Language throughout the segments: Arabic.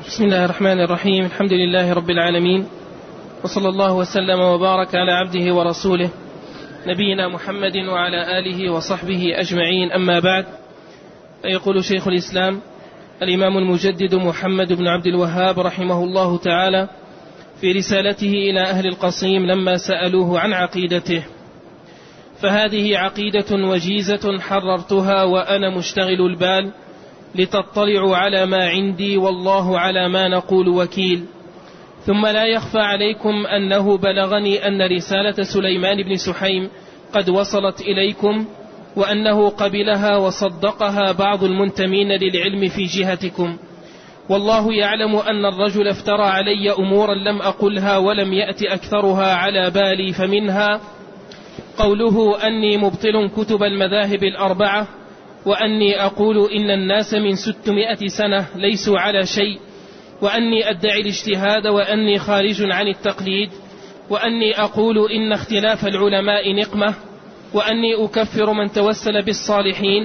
بسم الله الرحمن الرحيم. الحمد لله رب العالمين، وصلى الله وسلم وبارك على عبده ورسوله نبينا محمد وعلى آله وصحبه أجمعين، أما بعد. فيقول شيخ الإسلام الإمام المجدد محمد بن عبد الوهاب رحمه الله تعالى في رسالته إلى أهل القصيم لما سألوه عن عقيدته: فهذه عقيدة وجيزة حررتها وأنا مشتغل البال لتطلعوا على ما عندي، والله على ما نقول وكيل. ثم لا يخفى عليكم أنه بلغني أن رسالة سليمان بن سحيم قد وصلت إليكم، وأنه قبلها وصدقها بعض المنتمين للعلم في جهتكم، والله يعلم أن الرجل افترى علي أمورا لم أقلها ولم يأت أكثرها على بالي، فمنها قوله أني مبطل كتب المذاهب الأربعة، وأني أقول إن الناس من 600 سنة ليسوا على شيء، وأني أدعي الاجتهاد، وأني خارج عن التقليد، وأني أقول إن اختلاف العلماء نقمة، وأني أكفر من توسل بالصالحين،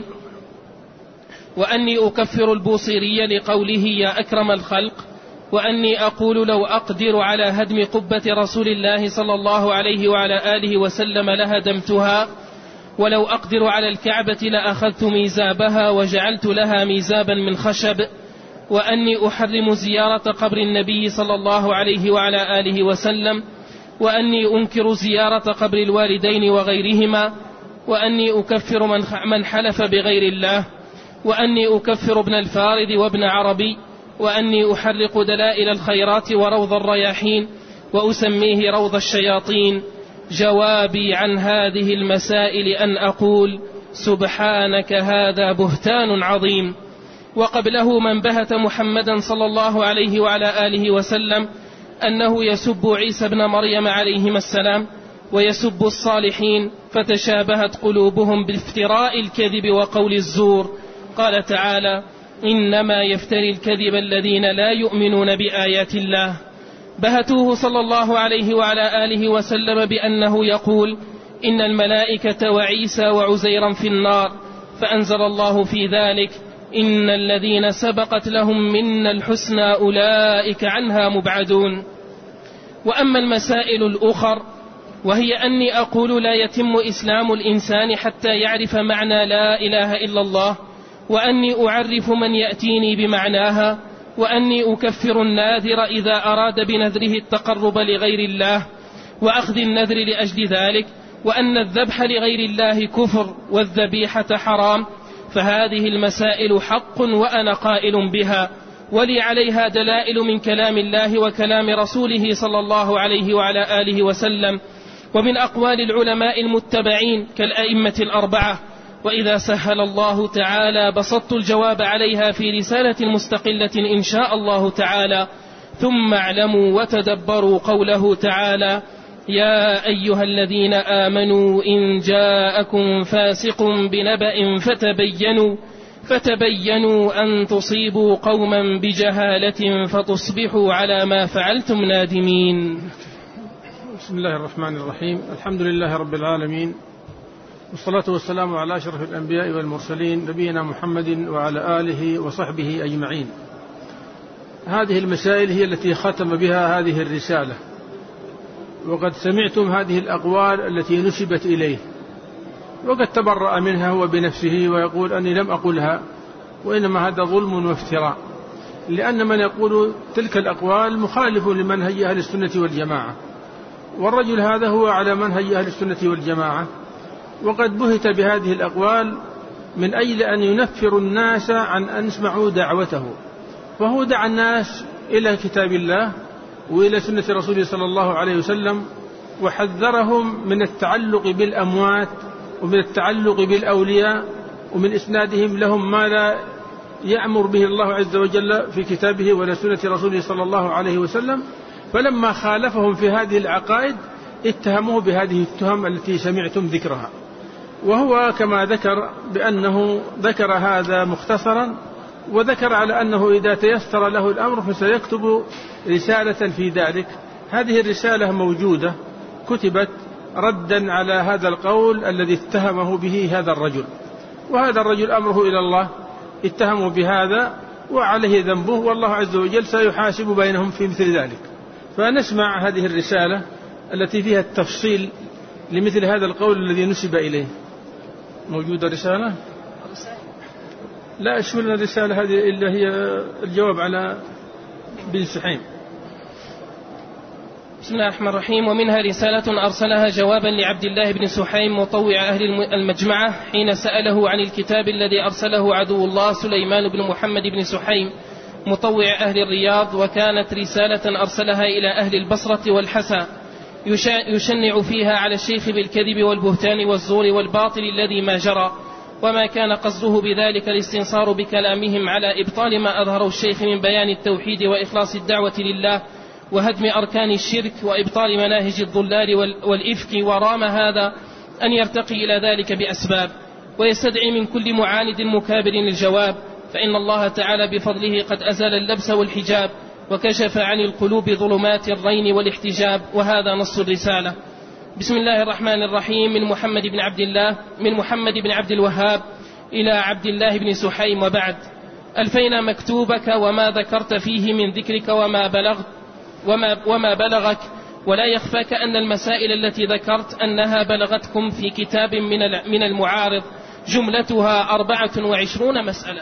وأني أكفر البوصيري لقوله يا أكرم الخلق، وأني أقول لو أقدر على هدم قبة رسول الله صلى الله عليه وعلى آله وسلم لهدمتها، ولو أقدر على الكعبة لأخذت ميزابها وجعلت لها ميزابا من خشب، وأني أحرم زيارة قبر النبي صلى الله عليه وعلى آله وسلم، وأني أنكر زيارة قبر الوالدين وغيرهما، وأني أكفر من حلف بغير الله، وأني أكفر ابن الفارض وابن عربي، وأني أحرق دلائل الخيرات وروض الرياحين وأسميه روض الشياطين. جوابي عن هذه المسائل أن أقول سبحانك هذا بهتان عظيم. وقبله من بهت محمدا صلى الله عليه وعلى آله وسلم أنه يسب عيسى بن مريم عليهما السلام ويسب الصالحين، فتشابهت قلوبهم بافتراء الكذب وقول الزور. قال تعالى: إنما يفتري الكذب الذين لا يؤمنون بآيات الله. بهتوه صلى الله عليه وعلى آله وسلم بأنه يقول إن الملائكة وعيسى وعزيرا في النار، فأنزل الله في ذلك: إن الذين سبقت لهم منا الحسنى أولئك عنها مبعدون. وأما المسائل الأخر وهي أني أقول لا يتم إسلام الإنسان حتى يعرف معنى لا إله إلا الله، وأني أعرف من يأتيني بمعناها، وأني أكفر الناذر إذا أراد بنذره التقرب لغير الله وأخذ النذر لأجل ذلك، وأن الذبح لغير الله كفر والذبيحة حرام. فهذه المسائل حق وأنا قائل بها، ولي عليها دلائل من كلام الله وكلام رسوله صلى الله عليه وعلى آله وسلم، ومن أقوال العلماء المتبعين كالأئمة الأربعة. وإذا سهل الله تعالى بسطت الجواب عليها في رسالة مستقلة إن شاء الله تعالى. ثم اعلموا وتدبروا قوله تعالى: يا أيها الذين آمنوا إن جاءكم فاسق بنبأ فتبينوا أن تصيبوا قوما بجهالة فتصبحوا على ما فعلتم نادمين. بسم الله الرحمن الرحيم. الحمد لله رب العالمين، والصلاة والسلام على أشرف الأنبياء والمرسلين نبينا محمد وعلى آله وصحبه أجمعين. هذه المسائل هي التي ختم بها هذه الرسالة، وقد سمعتم هذه الأقوال التي نسبت إليه، وقد تبرأ منها هو بنفسه ويقول أني لم أقلها، وإنما هذا ظلم وافتراء، لأن من يقول تلك الأقوال مخالف لمنهج أهل السنة والجماعة، والرجل هذا هو على منهج أهل السنة والجماعة، وقد بهت بهذه الأقوال من أجل أن ينفر الناس عن أن يسمعوا دعوته. فهو دعا الناس إلى كتاب الله وإلى سنة رسوله صلى الله عليه وسلم، وحذرهم من التعلق بالأموات ومن التعلق بالأولياء ومن إسنادهم لهم ما لا يأمر به الله عز وجل في كتابه ولا سنة رسوله صلى الله عليه وسلم. فلما خالفهم في هذه العقائد اتهموه بهذه التهم التي سمعتم ذكرها، وهو كما ذكر بأنه ذكر هذا مختصرا، وذكر على أنه إذا تيسر له الأمر فسيكتب رسالة في ذلك. هذه الرسالة موجودة، كتبت ردا على هذا القول الذي اتهمه به هذا الرجل، وهذا الرجل أمره إلى الله. اتهموا بهذا وعليه ذنبه، والله عز وجل سيحاسب بينهم في مثل ذلك. فنسمع هذه الرسالة التي فيها التفصيل لمثل هذا القول الذي نسب إليه. موجودة رسالة؟ لا، شو لنا الرسالة هذه اللي هي الجواب على بن سحيم. بسم الله الرحمن الرحيم. ومنها رسالة أرسلها جوابا لعبد الله بن سحيم مطوع أهل المجمعة حين سأله عن الكتاب الذي أرسله عدو الله سليمان بن محمد بن سحيم مطوع أهل الرياض، وكانت رسالة أرسلها إلى أهل البصرة والحسا يشنع فيها على الشيخ بالكذب والبهتان والزور والباطل الذي ما جرى، وما كان قصده بذلك الاستنصار بكلامهم على إبطال ما أظهره الشيخ من بيان التوحيد وإخلاص الدعوة لله وهدم أركان الشرك وإبطال مناهج الضلال والإفك، ورام هذا أن يرتقي إلى ذلك بأسباب، ويستدعي من كل معاند مكابر الجواب، فإن الله تعالى بفضله قد أزال اللبس والحجاب وكشف عن القلوب ظلمات الرين والاحتجاب، وهذا نص الرسالة. بسم الله الرحمن الرحيم. من محمد بن عبد الوهاب إلى عبد الله بن سحيم، وبعد. ألفينا مكتوبك وما ذكرت فيه من ذكرك وما بلغك، ولا يخفاك أن المسائل التي ذكرت أنها بلغتكم في كتاب من المعارض جملتها 24 مسألة،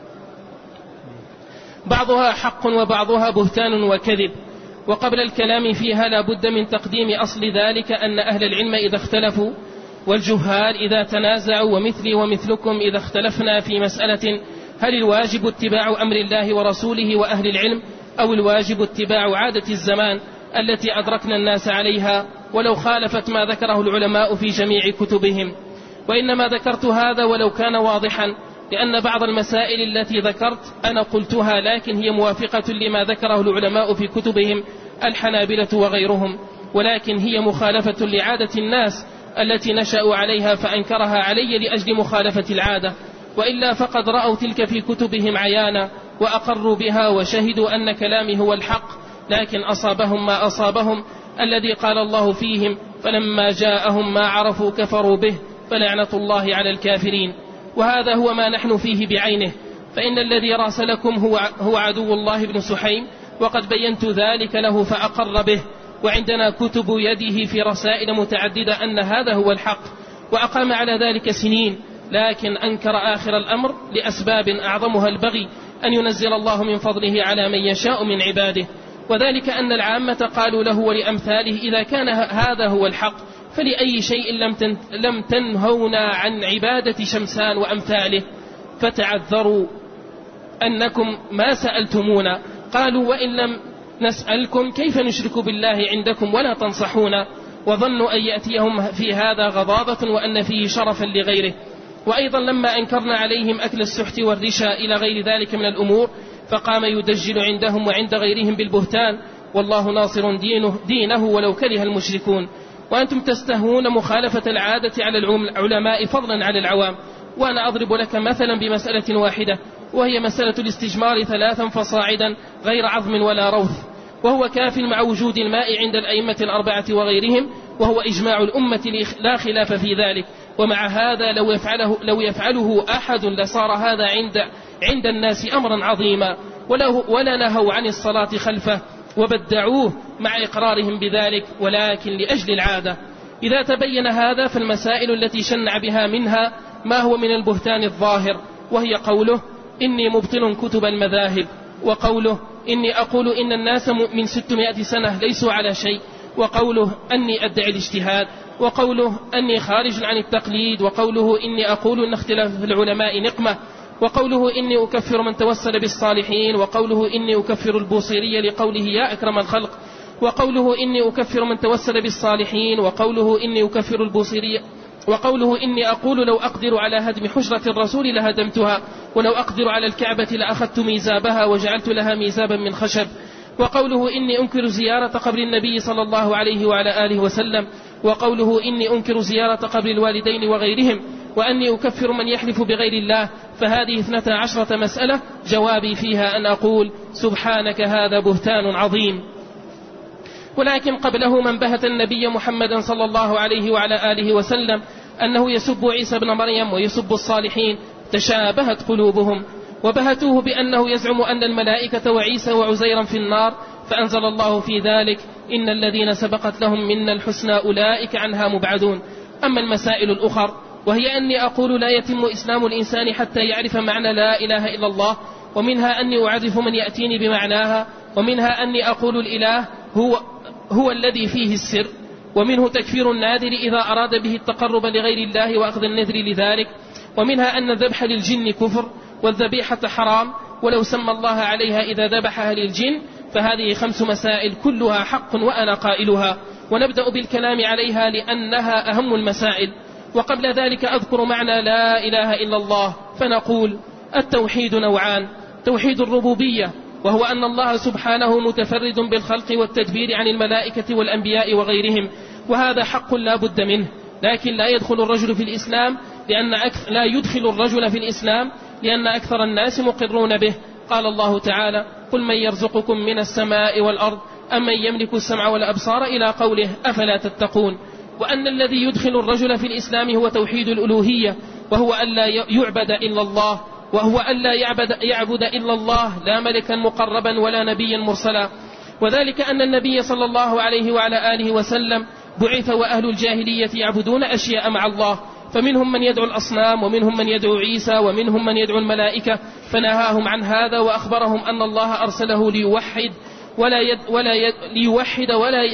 بعضها حق وبعضها بهتان وكذب. وقبل الكلام فيها لا بد من تقديم أصل ذلك أن أهل العلم إذا اختلفوا والجهال إذا تنازعوا ومثلي ومثلكم إذا اختلفنا في مسألة، هل الواجب اتباع أمر الله ورسوله وأهل العلم، أو الواجب اتباع عادة الزمان التي أدركنا الناس عليها ولو خالفت ما ذكره العلماء في جميع كتبهم؟ وإنما ذكرت هذا ولو كان واضحا لأن بعض المسائل التي ذكرت أنا قلتها، لكن هي موافقة لما ذكره العلماء في كتبهم الحنابلة وغيرهم، ولكن هي مخالفة لعادة الناس التي نشأوا عليها فأنكرها علي لأجل مخالفة العادة، وإلا فقد رأوا تلك في كتبهم عيانا وأقروا بها وشهدوا أن كلامي هو الحق، لكن أصابهم ما أصابهم الذي قال الله فيهم فلما جاءهم ما عرفوا كفروا به فلعنة الله على الكافرين. وهذا هو ما نحن فيه بعينه، فإن الذي راسلكم هو عدو الله بن سحيم، وقد بينت ذلك له فأقر به، وعندنا كتب يده في رسائل متعددة أن هذا هو الحق، وأقام على ذلك سنين، لكن أنكر آخر الأمر لأسباب أعظمها البغي أن ينزل الله من فضله على من يشاء من عباده، وذلك أن العامة قالوا له ولأمثاله إذا كان هذا هو الحق فلأي شيء لم تنهونا عن عبادة شمسان وأمثاله، فتعذروا أنكم ما سألتمونا. قالوا وإن لم نسألكم كيف نشرك بالله عندكم ولا تنصحونا، وظنوا أن يأتيهم في هذا غضاضة وأن فيه شرفا لغيره. وأيضا لما أنكرنا عليهم أكل السحت والرشا إلى غير ذلك من الأمور فقام يدجل عندهم وعند غيرهم بالبهتان، والله ناصر دينه ولو كره المشركون. وأنتم تستهون مخالفة العادة على العلماء فضلا على العوام. وأنا أضرب لك مثلا بمسألة واحدة، وهي مسألة الاستجمار 3 فصاعدا غير عظم ولا روث، وهو كاف مع وجود الماء عند الأئمة 4 وغيرهم، وهو إجماع الأمة لا خلاف في ذلك. ومع هذا لو يفعله أحد لصار هذا عند الناس أمرا عظيما، ولا نهوا عن الصلاة خلفه وبدعوه مع إقرارهم بذلك، ولكن لأجل العادة. إذا تبين هذا فالمسائل التي شنع بها منها ما هو من البهتان الظاهر، وهي قوله إني مبطل كتب المذاهب، وقوله إني أقول إن الناس من 600 سنة ليسوا على شيء، وقوله أني أدعي الاجتهاد، وقوله أني خارج عن التقليد، وقوله إني أقول إن اختلاف العلماء نقمة، وقوله إني أكفر من توسل بالصالحين، وقوله إني أكفر البوصيري لقوله يا أكرم الخلق، وقوله إني أكفر من توسل بالصالحين، وقوله إني أكفر البوصيري، وقوله إني أقول لو أقدر على هدم حجرة الرسول لهدمتها، ولو أقدر على الكعبة لأخذت ميزابها وجعلت لها ميزابا من خشب، وقوله إني أنكر زيارة قبر النبي صلى الله عليه وعلى آله وسلم، وقوله إني أنكر زيارة قبر الوالدين وغيرهم، وأني أكفر من يحلف بغير الله. فهذه 12 مسألة جوابي فيها أن أقول سبحانك هذا بهتان عظيم. ولكن قبله من بهت النبي محمدا صلى الله عليه وعلى آله وسلم أنه يسب عيسى بن مريم ويسب الصالحين، تشابهت قلوبهم، وبهتوه بأنه يزعم أن الملائكة وعيسى وعزيرا في النار، فأنزل الله في ذلك: إن الذين سبقت لهم منا الحسنى أولئك عنها مبعدون. أما المسائل الأخر وهي أني أقول لا يتم إسلام الإنسان حتى يعرف معنى لا إله إلا الله، ومنها أني أعرف من يأتيني بمعناها، ومنها أني أقول الإله هو الذي فيه السر، ومنه تكفير النادر إذا أراد به التقرب لغير الله وأخذ النذر لذلك، ومنها أن الذبح للجن كفر والذبيحة حرام ولو سمى الله عليها إذا ذبحها للجن. فهذه 5 مسائل كلها حق وأنا قائلها، ونبدأ بالكلام عليها لأنها أهم المسائل. وقبل ذلك أذكر معنى لا إله إلا الله، فنقول: التوحيد نوعان: توحيد الربوبية، وهو أن الله سبحانه متفرد بالخلق والتدبير عن الملائكة والأنبياء وغيرهم، وهذا حق لا بد منه، لكن لا يدخل الرجل في الإسلام لأن أكثر الناس مقرون به. قال الله تعالى: قل من يرزقكم من السماء والأرض أمن يملك السمع والأبصار إلى قوله: أفلا تتقون. وأن الذي يدخل الرجل في الإسلام هو توحيد الألوهية، وهو ألا يعبد إلا الله، وهو ألا يعبد إلا الله، لا ملكا مقربا ولا نبيا مرسلا. وذلك أن النبي صلى الله عليه وعلى آله وسلم بعث وأهل الجاهلية يعبدون أشياء مع الله، فمنهم من يدعو الأصنام، ومنهم من يدعو عيسى، ومنهم من يدعو الملائكة، فنهاهم عن هذا وأخبرهم أن الله أرسله ليوحد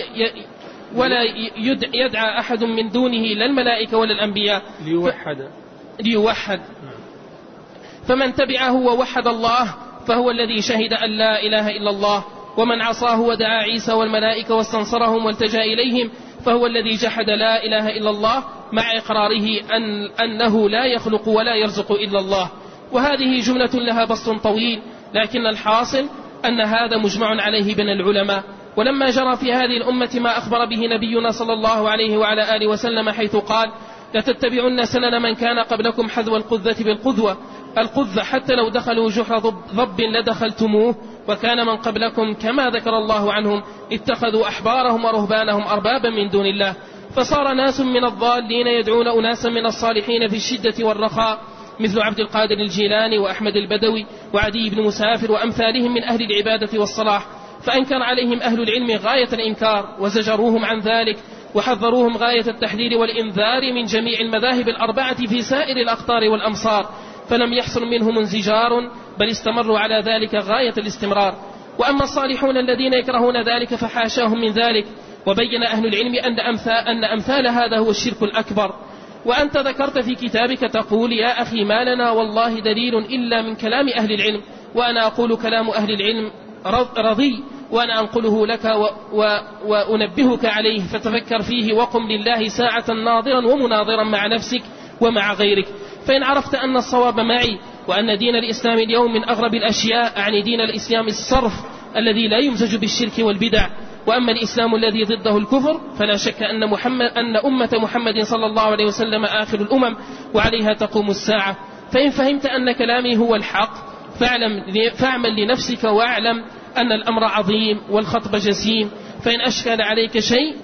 ولا يدعى أحد من دونه لا الملائكة ولا الأنبياء، ليوحد. فمن تبعه ووحد الله فهو الذي شهد أن لا إله إلا الله، ومن عصاه ودعا عيسى والملائكة واستنصرهم والتجا إليهم فهو الذي جحد لا إله إلا الله، مع إقراره أنه لا يخلق ولا يرزق إلا الله. وهذه جملة لها بسط طويل، لكن الحاصل أن هذا مجمع عليه بين العلماء. ولما جرى في هذه الأمة ما أخبر به نبينا صلى الله عليه وعلى آله وسلم، حيث قال: لتتبعن سنن من كان قبلكم حذو القذة بالقذوة، القذة حتى لو دخلوا جحر ضب لدخلتموه، وكان من قبلكم كما ذكر الله عنهم اتخذوا أحبارهم ورهبانهم أربابا من دون الله. فصار ناس من الضالين يدعون أناسا من الصالحين في الشدة والرخاء، مثل عبد القادر الجيلاني وأحمد البدوي وعدي بن مسافر وأمثالهم من أهل العبادة والصلاح، فأنكر عليهم أهل العلم غاية الإنكار، وزجروهم عن ذلك، وحذروهم غاية التحذير والإنذار من جميع المذاهب الأربعة في سائر الأقطار والأمصار، فلم يحصل منهم انزجار، بل استمروا على ذلك غاية الاستمرار. وأما الصالحون الذين يكرهون ذلك فحاشاهم من ذلك. وبين أهل العلم أن أمثال هذا هو الشرك الأكبر. وأنت ذكرت في كتابك تقول: يا أخي ما لنا والله دليل إلا من كلام أهل العلم، وأنا أقول كلام أهل العلم رضي، وأنا أنقله لك وأنبهك عليه، فتفكر فيه وقم لله ساعة ناظرا ومناظرا مع نفسك ومع غيرك. فإن عرفت أن الصواب معي، وأن دين الإسلام اليوم من أغرب الأشياء، أعني دين الإسلام الصرف الذي لا يمزج بالشرك والبدع، وأما الإسلام الذي ضده الكفر، فلا شك أن أمة محمد صلى الله عليه وسلم آخر الأمم، وعليها تقوم الساعة. فإن فهمت أن كلامي هو الحق فاعمل لنفسك، واعلم أن الأمر عظيم والخطب جسيم. فإن أشكل عليك شيء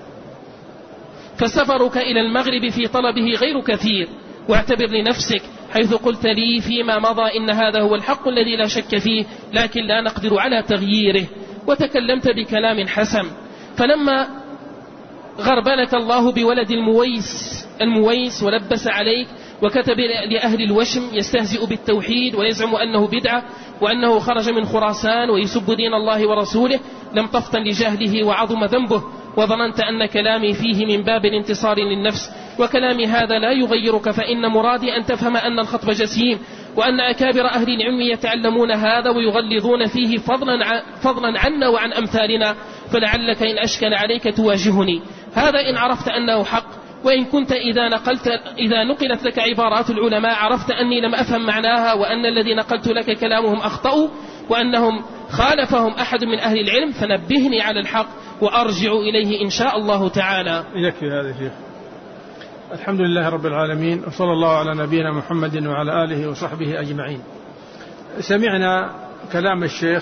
فسفرك إلى المغرب في طلبه غير كثير، واعتبر لنفسك حيث قلت لي فيما مضى إن هذا هو الحق الذي لا شك فيه، لكن لا نقدر على تغييره، وتكلمت بكلام حسن. فلما غربلك الله بولد المويس ولبس عليك وكتب لأهل الوشم يستهزئ بالتوحيد ويزعم أنه بدعة وأنه خرج من خراسان ويسب دين الله ورسوله، لم تفطن لجهله وعظم ذنبه، وظننت أن كلامي فيه من باب الانتصار للنفس، وكلامي هذا لا يغيرك، فإن مرادي أن تفهم أن الخطب جسيم، وأن أكابر أهل العلم يتعلمون هذا ويغلظون فيه فضلا عنا وعن أمثالنا، فلعلك إن أشكل عليك تواجهني. هذا إن عرفت أنه حق. وإن كنت إذا نقلت لك عبارات العلماء عرفت أني لم أفهم معناها، وأن الذي نقلت لك كلامهم أخطأوا، وأنهم خالفهم أحد من أهل العلم، فنبهني على الحق وأرجع إليه إن شاء الله تعالى. يكفي هذا شيخ. الحمد لله رب العالمين، وصلى الله على نبينا محمد وعلى آله وصحبه أجمعين. سمعنا كلام الشيخ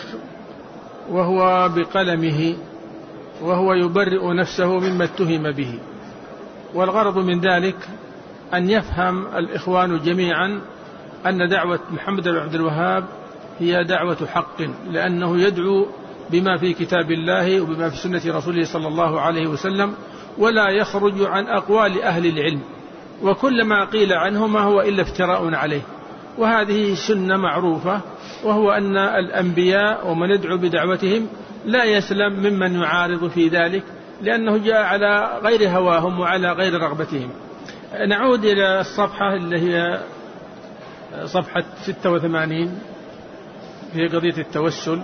وهو بقلمه، وهو يبرئ نفسه مما اتهم به، والغرض من ذلك أن يفهم الإخوان جميعا أن دعوة محمد بن عبد الوهاب هي دعوة حق، لأنه يدعو بما في كتاب الله وبما في سنة رسوله صلى الله عليه وسلم، ولا يخرج عن أقوال أهل العلم، وكل ما قيل عنه ما هو إلا افتراء عليه. وهذه سنة معروفة، وهو أن الأنبياء ومن يدعو بدعوتهم لا يسلم ممن يعارض في ذلك، لأنه جاء على غير هواهم وعلى غير رغبتهم. نعود إلى الصفحة اللي هي صفحة 86 في قضية التوسل،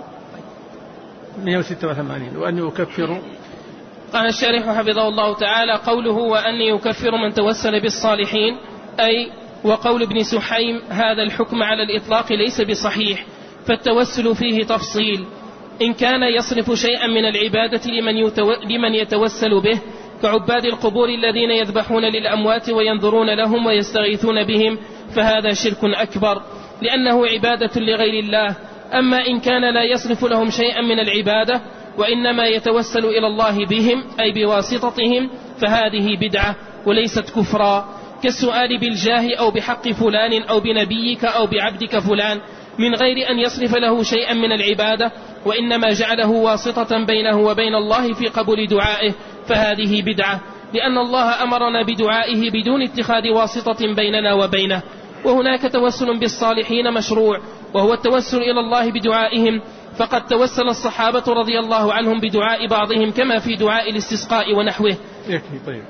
186. وأن يكفر. قال الشارح حفظه الله تعالى: قوله وأن يكفر من توسل بالصالحين، أي وقول ابن سحيم هذا الحكم على الإطلاق ليس بصحيح، فالتوسل فيه تفصيل، إن كان يصرف شيئا من العبادة لمن يتوسل به، كعباد القبور الذين يذبحون للأموات وينظرون لهم ويستغيثون بهم، فهذا شرك أكبر لأنه عبادة لغير الله. أما إن كان لا يصرف لهم شيئا من العبادة وإنما يتوسل إلى الله بهم أي بواسطتهم، فهذه بدعة وليست كفرا، كالسؤال بالجاه أو بحق فلان أو بنبيك أو بعبدك فلان، من غير أن يصرف له شيئا من العبادة، وإنما جعله واسطة بينه وبين الله في قبول دعائه، فهذه بدعة، لأن الله أمرنا بدعائه بدون اتخاذ واسطة بيننا وبينه. وهناك توسل بالصالحين مشروع، وهو التوسل إلى الله بدعائهم، فقد توسل الصحابة رضي الله عنهم بدعاء بعضهم كما في دعاء الاستسقاء ونحوه. طيب.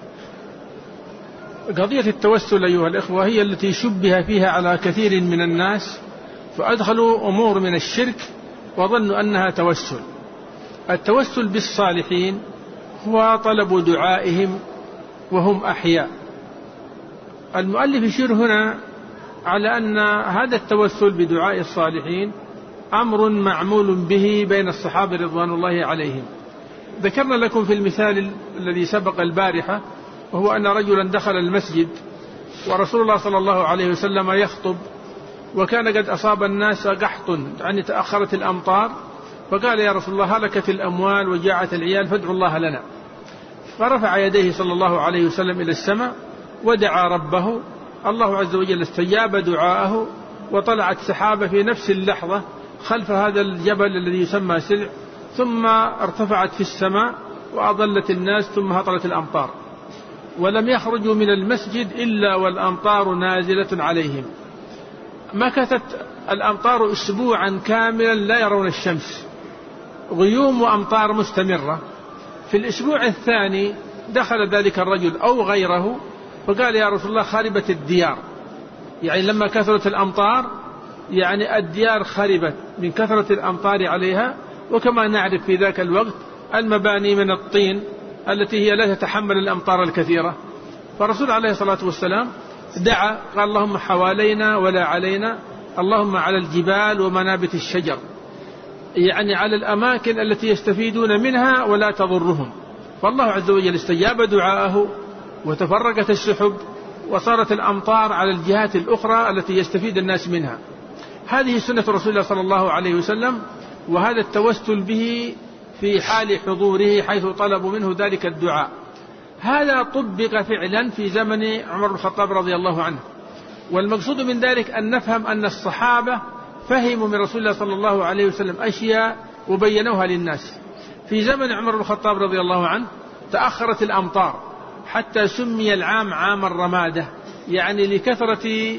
قضية التوسل أيها الإخوة هي التي شبه فيها على كثير من الناس، فأدخلوا أمور من الشرك وظنوا أنها توسل. التوسل بالصالحين هو طلب دعائهم وهم أحياء. المؤلف يشير هنا على أن هذا التوسل بدعاء الصالحين أمر معمول به بين الصحابة رضوان الله عليهم. ذكرنا لكم في المثال الذي سبق البارحة، وهو أن رجلا دخل المسجد ورسول الله صلى الله عليه وسلم يخطب، وكان قد أصاب الناس قحط، يعني تأخرت الأمطار، فقال يا رسول الله هلكت الأموال وجاعت العيال فادعوا الله لنا. فرفع يديه صلى الله عليه وسلم إلى السماء ودعا ربه، الله عز وجل استجاب دعاءه، وطلعت سحابة في نفس اللحظة خلف هذا الجبل الذي يسمى سلع، ثم ارتفعت في السماء وأضلت الناس، ثم هطلت الأمطار، ولم يخرجوا من المسجد إلا والأمطار نازلة عليهم. مكثت الأمطار أسبوعا كاملا لا يرون الشمس، غيوم وأمطار مستمرة. في الأسبوع الثاني دخل ذلك الرجل أو غيره فقال يا رسول الله خربت الديار، يعني لما كثرت الأمطار يعني الديار خربت من كثرة الأمطار عليها. وكما نعرف في ذاك الوقت المباني من الطين التي هي لا تتحمل الأمطار الكثيرة. فالرسول عليه الصلاة والسلام دعا قال اللهم حوالينا ولا علينا، اللهم على الجبال ومنابت الشجر، يعني على الأماكن التي يستفيدون منها ولا تضرهم. فالله عز وجل استجاب دعاءه وتفرقت السحب وصارت الأمطار على الجهات الأخرى التي يستفيد الناس منها. هذه سنة رسول الله صلى الله عليه وسلم، وهذا التوسل به في حال حضوره حيث طلبوا منه ذلك الدعاء. هذا طبق فعلا في زمن عمر بن الخطاب رضي الله عنه. والمقصود من ذلك أن نفهم أن الصحابة فهموا من رسول الله صلى الله عليه وسلم أشياء وبينوها للناس. في زمن عمر بن الخطاب رضي الله عنه تأخرت الأمطار حتى سمي العام عام الرمادة، يعني لكثرة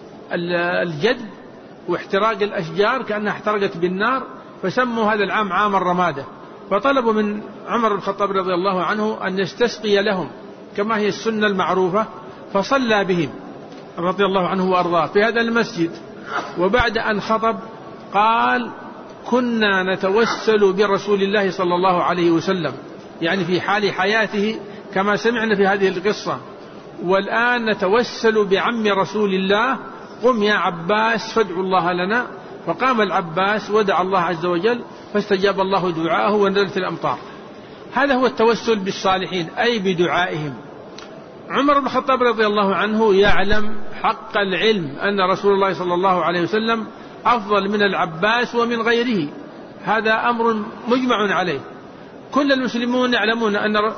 الجدب واحتراق الأشجار كأنها احترقت بالنار، فسموا هذا العام عام الرمادة. فطلبوا من عمر بن الخطاب رضي الله عنه أن يستسقي لهم كما هي السنة المعروفة، فصلى بهم رضي الله عنه وأرضاه في هذا المسجد. وبعد أن خطب قال كنا نتوسل برسول الله صلى الله عليه وسلم، يعني في حال حياته كما سمعنا في هذه القصة، والآن نتوسل بعم رسول الله، قم يا عباس فادعوا الله لنا. فقام العباس ودعا الله عز وجل فاستجاب الله دعاءه ونزلت الأمطار. هذا هو التوسل بالصالحين أي بدعائهم. عمر بن الخطاب رضي الله عنه يعلم حق العلم أن رسول الله صلى الله عليه وسلم أفضل من العباس ومن غيره، هذا أمر مجمع عليه. كل المسلمين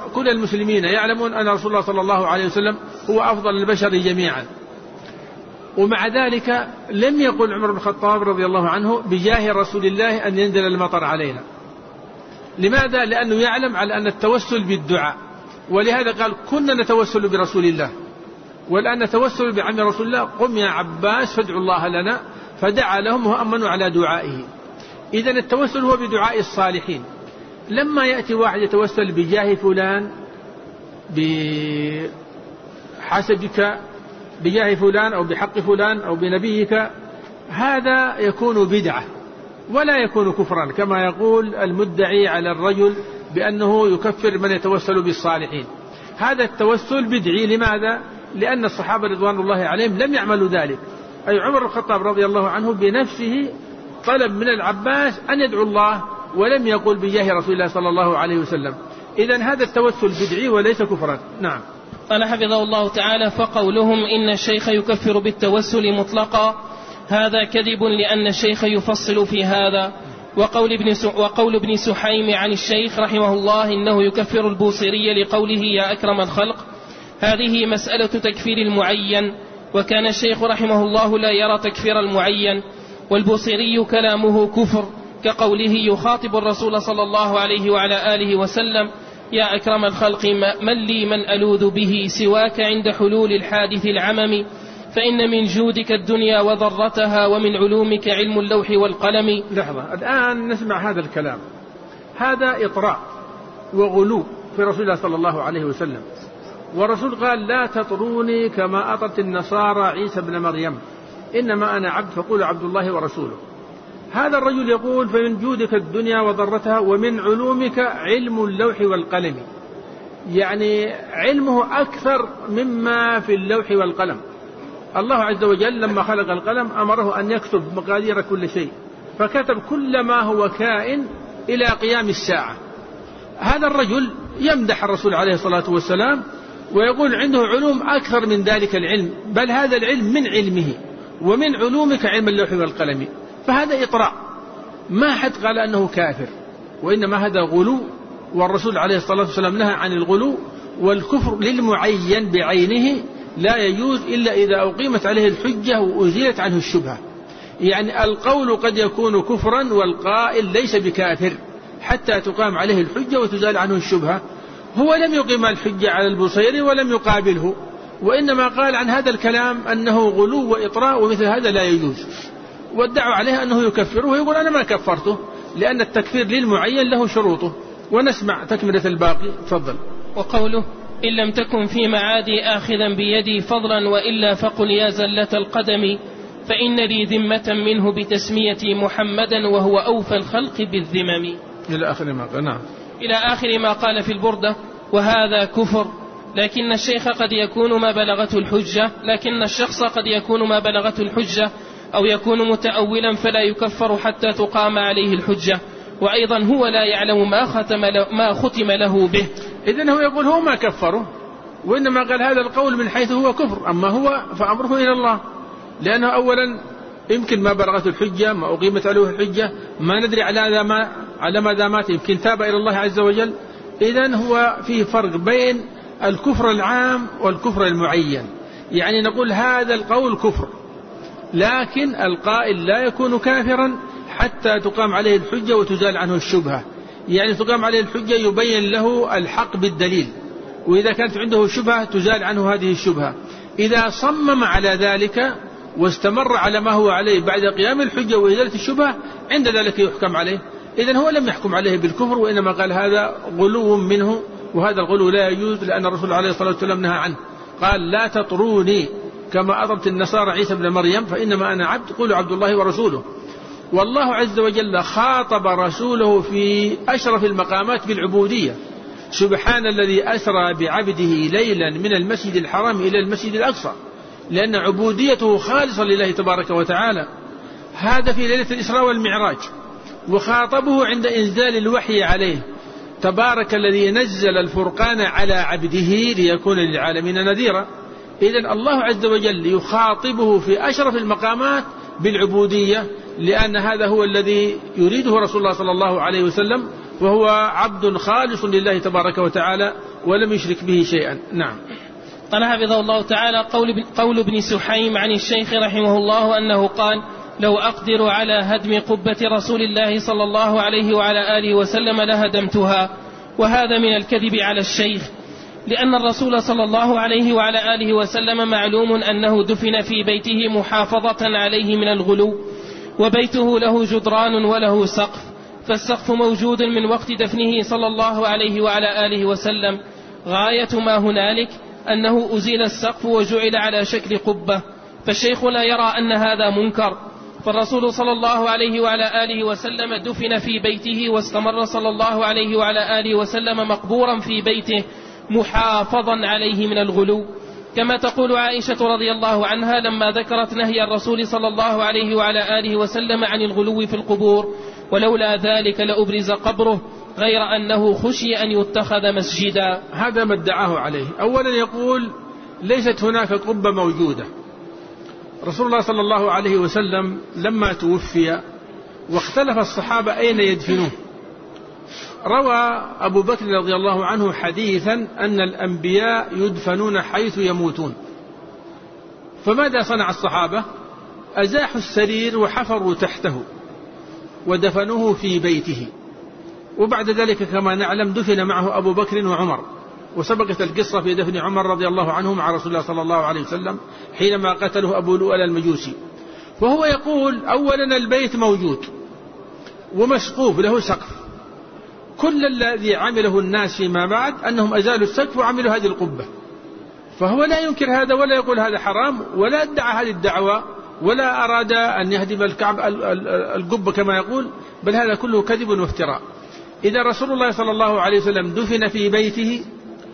يعلمون أن رسول الله صلى الله عليه وسلم هو أفضل البشر جميعا. ومع ذلك لم يقل عمر بن الخطاب رضي الله عنه بجاه رسول الله أن ينزل المطر علينا. لماذا؟ لأنه يعلم على أن التوسل بالدعاء، ولهذا قال كنا نتوسل برسول الله والآن نتوسل بعم رسول الله، قم يا عباس فادعوا الله لنا، فدعا لهم وأمنوا على دعائه. إذن التوسل هو بدعاء الصالحين. لما يأتي واحد يتوسل بجاه فلان بحسبك بجاه فلان أو بحق فلان أو بنبيك، هذا يكون بدعة ولا يكون كفرا، كما يقول المدعي على الرجل بأنه يكفر من يتوسل بالصالحين. هذا التوسل بدعي. لماذا؟ لأن الصحابة رضوان الله عليهم لم يعملوا ذلك. أي عمر بن الخطاب رضي الله عنه بنفسه طلب من العباس أن يدعو الله ولم يقل بجاه رسول الله صلى الله عليه وسلم. إذن هذا التوسل بدعي وليس كفرا. نعم. قال حفظه الله تعالى: فقولهم إن الشيخ يكفر بالتوسل مطلقا هذا كذب، لأن الشيخ يفصل في هذا. وقول ابن سحيم عن الشيخ رحمه الله إنه يكفر البوصيري لقوله يا أكرم الخلق، هذه مسألة تكفير المعين، وكان الشيخ رحمه الله لا يرى تكفير المعين، والبوصيري كلامه كفر كقوله يخاطب الرسول صلى الله عليه وعلى آله وسلم يا أكرم الخلق من لي من ألوذ به سواك عند حلول الحادث العمم، فإن من جودك الدنيا وضرتها ومن علومك علم اللوح والقلم. لحظة، الآن نسمع هذا الكلام. هذا إطراء وغلو في رسول الله صلى الله عليه وسلم. والرسول قال لا تطروني كما أطرت النصارى عيسى بن مريم، إنما أنا عبد فقولوا عبد الله ورسوله. هذا الرجل يقول فمن جودك الدنيا وضرتها ومن علومك علم اللوح والقلم، يعني علمه أكثر مما في اللوح والقلم. الله عز وجل لما خلق القلم أمره أن يكتب مقادير كل شيء، فكتب كل ما هو كائن إلى قيام الساعة. هذا الرجل يمدح الرسول عليه الصلاة والسلام ويقول عنده علوم أكثر من ذلك العلم، بل هذا العلم من علمه ومن علومك علم اللوح والقلم. فهذا إطراء، ما حد قال أنه كافر، وإنما هذا غلو، والرسول عليه الصلاة والسلام نهى عن الغلو. والكفر للمعين بعينه لا يجوز إلا إذا أقيمت عليه الحجة وأزيلت عنه الشبهة. يعني القول قد يكون كفرا والقائل ليس بكافر حتى تقام عليه الحجة وتزال عنه الشبهة. هو لم يقيم الحجة على البوصيري ولم يقابله، وإنما قال عن هذا الكلام أنه غلو وإطراء ومثل هذا لا يجوز، وادعوا عليه أنه يكفره ويقول أنا ما كفرته، لأن التكفير للمعين له شروطه. ونسمع تكملة الباقي. تفضل. وقوله إن لم تكن في معادي آخذا بيدي فضلا وإلا فقل يا زلة القدم، فإن لي ذمة منه بتسميتي محمدا وهو أوفى الخلق بالذمم. إلى آخر ما قال. نعم. إلى آخر ما قال في البردة. وهذا كفر، لكن الشيخ قد يكون ما بلغته الحجة، لكن الشخص قد يكون ما بلغته الحجة أو يكون متأولا فلا يكفر حتى تقام عليه الحجة، وأيضا هو لا يعلم ما ختم له به. إذن هو يقول هو ما كفره، وإنما قال هذا القول من حيث هو كفر، أما هو فأمره إلى الله، لأنه أولا يمكن ما بلغته الحجة، ما أقيمت عليه الحجة، ما ندري على ماذا مات، يمكن تاب إلى الله عز وجل. إذن هو فيه فرق بين الكفر العام والكفر المعين. يعني نقول هذا القول كفر، لكن القائل لا يكون كافرا حتى تقام عليه الحجة وتزال عنه الشبهة. يعني تقام عليه الحجة يبين له الحق بالدليل، وإذا كانت عنده شبهة تزال عنه هذه الشبهة. إذا صمم على ذلك واستمر على ما هو عليه بعد قيام الحجة وإزالة الشبهة، عند ذلك يحكم عليه. إذن هو لم يحكم عليه بالكفر، وإنما قال هذا غلو منه، وهذا الغلو لا يجوز، لأن الرسول عليه الصلاة والسلام نهى عنه. قال لا تطروني كما أطرت النصارى عيسى بن مريم، فإنما أنا عبد قولوا عبد الله ورسوله. والله عز وجل خاطب رسوله في أشرف المقامات بالعبودية. سبحان الذي أسرى بعبده ليلا من المسجد الحرام إلى المسجد الأقصى، لأن عبوديته خالصة لله تبارك وتعالى. هذا في ليلة الإسراء والمعراج. وخاطبه عند إنزال الوحي عليه: تبارك الذي نزل الفرقان على عبده ليكون للعالمين نذيرا. إذن الله عز وجل يخاطبه في أشرف المقامات بالعبودية، لأن هذا هو الذي يريده رسول الله صلى الله عليه وسلم، وهو عبد خالص لله تبارك وتعالى ولم يشرك به شيئا. نعم. قال حفظه الله تعالى: قول ابن سحيم عن الشيخ رحمه الله أنه قال: لو أقدر على هدم قبة رسول الله صلى الله عليه وعلى آله وسلم لهدمتها. وهذا من الكذب على الشيخ، لأن الرسول صلى الله عليه وعلى آله وسلم معلوم أنه دفن في بيته محافظة عليه من الغلو، وبيته له جدران وله سقف، فالسقف موجود من وقت دفنه صلى الله عليه وعلى آله وسلم. غاية ما هنالك أنه أزيل السقف وجعل على شكل قبة، فالشيخ لا يرى أن هذا منكر، فالرسول صلى الله عليه وعلى آله وسلم دفن في بيته، واستمر صلى الله عليه وعلى آله وسلم مقبورا في بيته محافظا عليه من الغلو، كما تقول عائشة رضي الله عنها لما ذكرت نهي الرسول صلى الله عليه وعلى آله وسلم عن الغلو في القبور: ولولا ذلك لأبرز قبره، غير أنه خشي أن يتخذ مسجدا. هذا ما ادعاه عليه. أولا يقول: ليست هناك قبة موجودة. رسول الله صلى الله عليه وسلم لما توفي واختلف الصحابة أين يدفنوه، روى أبو بكر رضي الله عنه حديثا أن الأنبياء يدفنون حيث يموتون. فماذا صنع الصحابة؟ أزاحوا السرير وحفروا تحته ودفنوه في بيته. وبعد ذلك كما نعلم دفن معه أبو بكر وعمر، وسبقت القصة في دفن عمر رضي الله عنه مع رسول الله صلى الله عليه وسلم حينما قتله أبو لؤلؤ المجوسي. فهو يقول: أولا البيت موجود ومسقوف له سقف، كل الذي عمله الناس فيما بعد أنهم أزالوا السقف وعملوا هذه القبة، فهو لا ينكر هذا ولا يقول هذا حرام ولا ادعى هذه الدعوة ولا أراد أن يهدم القبة كما يقول، بل هذا كله كذب وافتراء. إذا رسول الله صلى الله عليه وسلم دفن في بيته،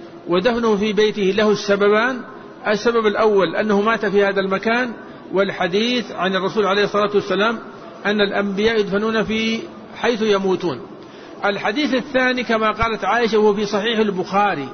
ودفنه في بيته له السببان: السبب الأول أنه مات في هذا المكان، والحديث عن الرسول عليه الصلاة والسلام أن الأنبياء يدفنون في حيث يموتون. الحديث الثاني كما قالت عائشة وهو في صحيح البخاري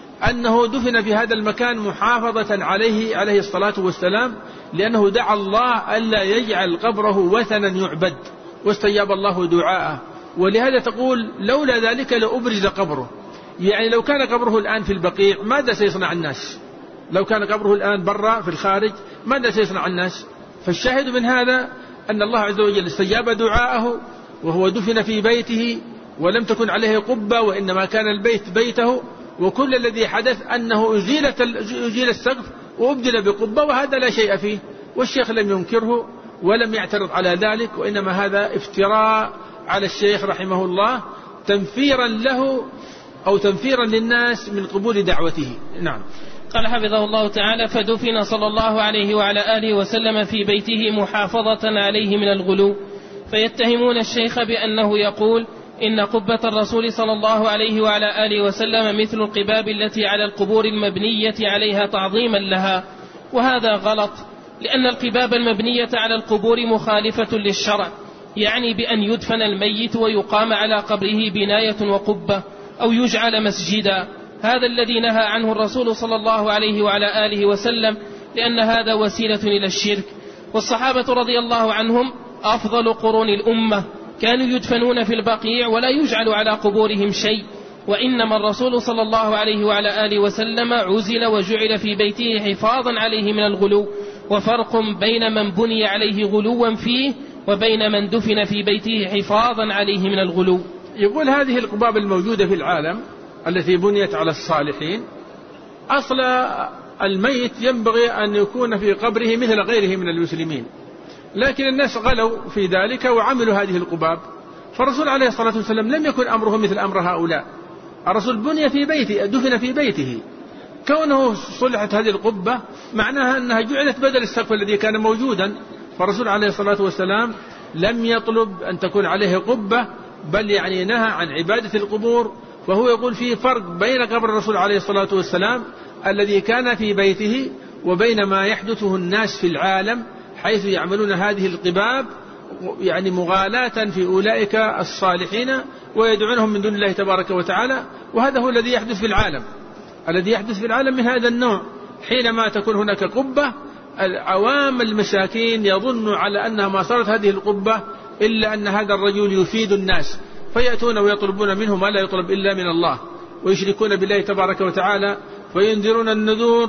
أنه دفن في هذا المكان محافظة عليه الصلاة والسلام، لأنه دعا الله ألا يجعل قبره وثنا يعبد، واستجاب الله دعاءه. ولهذا تقول: لولا ذلك لأبرز قبره. يعني لو كان قبره الآن في البقيع ماذا سيصنع الناس؟ لو كان قبره الآن برا في الخارج ماذا سيصنع الناس؟ فالشاهد من هذا أن الله عز وجل استجاب دعاءه وهو دفن في بيته، ولم تكن عليه قبة وإنما كان البيت بيته، وكل الذي حدث أنه أزيل السقف وأبدل بقبة، وهذا لا شيء فيه، والشيخ لم ينكره ولم يعترض على ذلك، وإنما هذا افتراء على الشيخ رحمه الله تنفيرا له أو تنفيرا للناس من قبول دعوته. نعم. قال حفظه الله تعالى: فدفن صلى الله عليه وعلى آله وسلم في بيته محافظة عليه من الغلو، فيتهمون الشيخ بأنه يقول إن قبة الرسول صلى الله عليه وعلى آله وسلم مثل القباب التي على القبور المبنية عليها تعظيما لها، وهذا غلط، لأن القباب المبنية على القبور مخالفة للشرع، يعني بأن يدفن الميت ويقام على قبره بناية وقبة أو يجعل مسجدا، هذا الذي نهى عنه الرسول صلى الله عليه وعلى آله وسلم، لأن هذا وسيلة إلى الشرك. والصحابة رضي الله عنهم أفضل قرون الأمة، كانوا يدفنون في البقيع ولا يجعل على قبورهم شيء، وإنما الرسول صلى الله عليه وعلى آله وسلم عزل وجعل في بيته حفاظا عليه من الغلو، وفرق بين من بني عليه غلوا فيه وبين من دفن في بيته حفاظا عليه من الغلو. يقول: هذه القباب الموجودة في العالم التي بنيت على الصالحين، أصل الميت ينبغي أن يكون في قبره مثل غيره من المسلمين، لكن الناس غلوا في ذلك وعملوا هذه القباب. فالرسول عليه الصلاة والسلام لم يكن أمره مثل أمر هؤلاء، الرسول بني في بيته، دفن في بيته، كونه صلحت هذه القبة معناها أنها جعلت بدل السقف الذي كان موجودا. فالرسول عليه الصلاة والسلام لم يطلب أن تكون عليه قبة، بل يعني نهى عن عبادة القبور. فهو يقول في فرق بين قبر الرسول عليه الصلاة والسلام الذي كان في بيته وبين ما يحدثه الناس في العالم، حيث يعملون هذه القباب يعني مغالاة في أولئك الصالحين ويدعونهم من دون الله تبارك وتعالى. وهذا هو الذي يحدث في العالم، الذي يحدث في العالم من هذا النوع. حينما تكون هناك قبة، العوام المساكين يظن على أنها ما صارت هذه القبة إلا أن هذا الرجل يفيد الناس، فيأتون ويطلبون منه ما لا يطلب إلا من الله، ويشركون بالله تبارك وتعالى، وينذرون النذور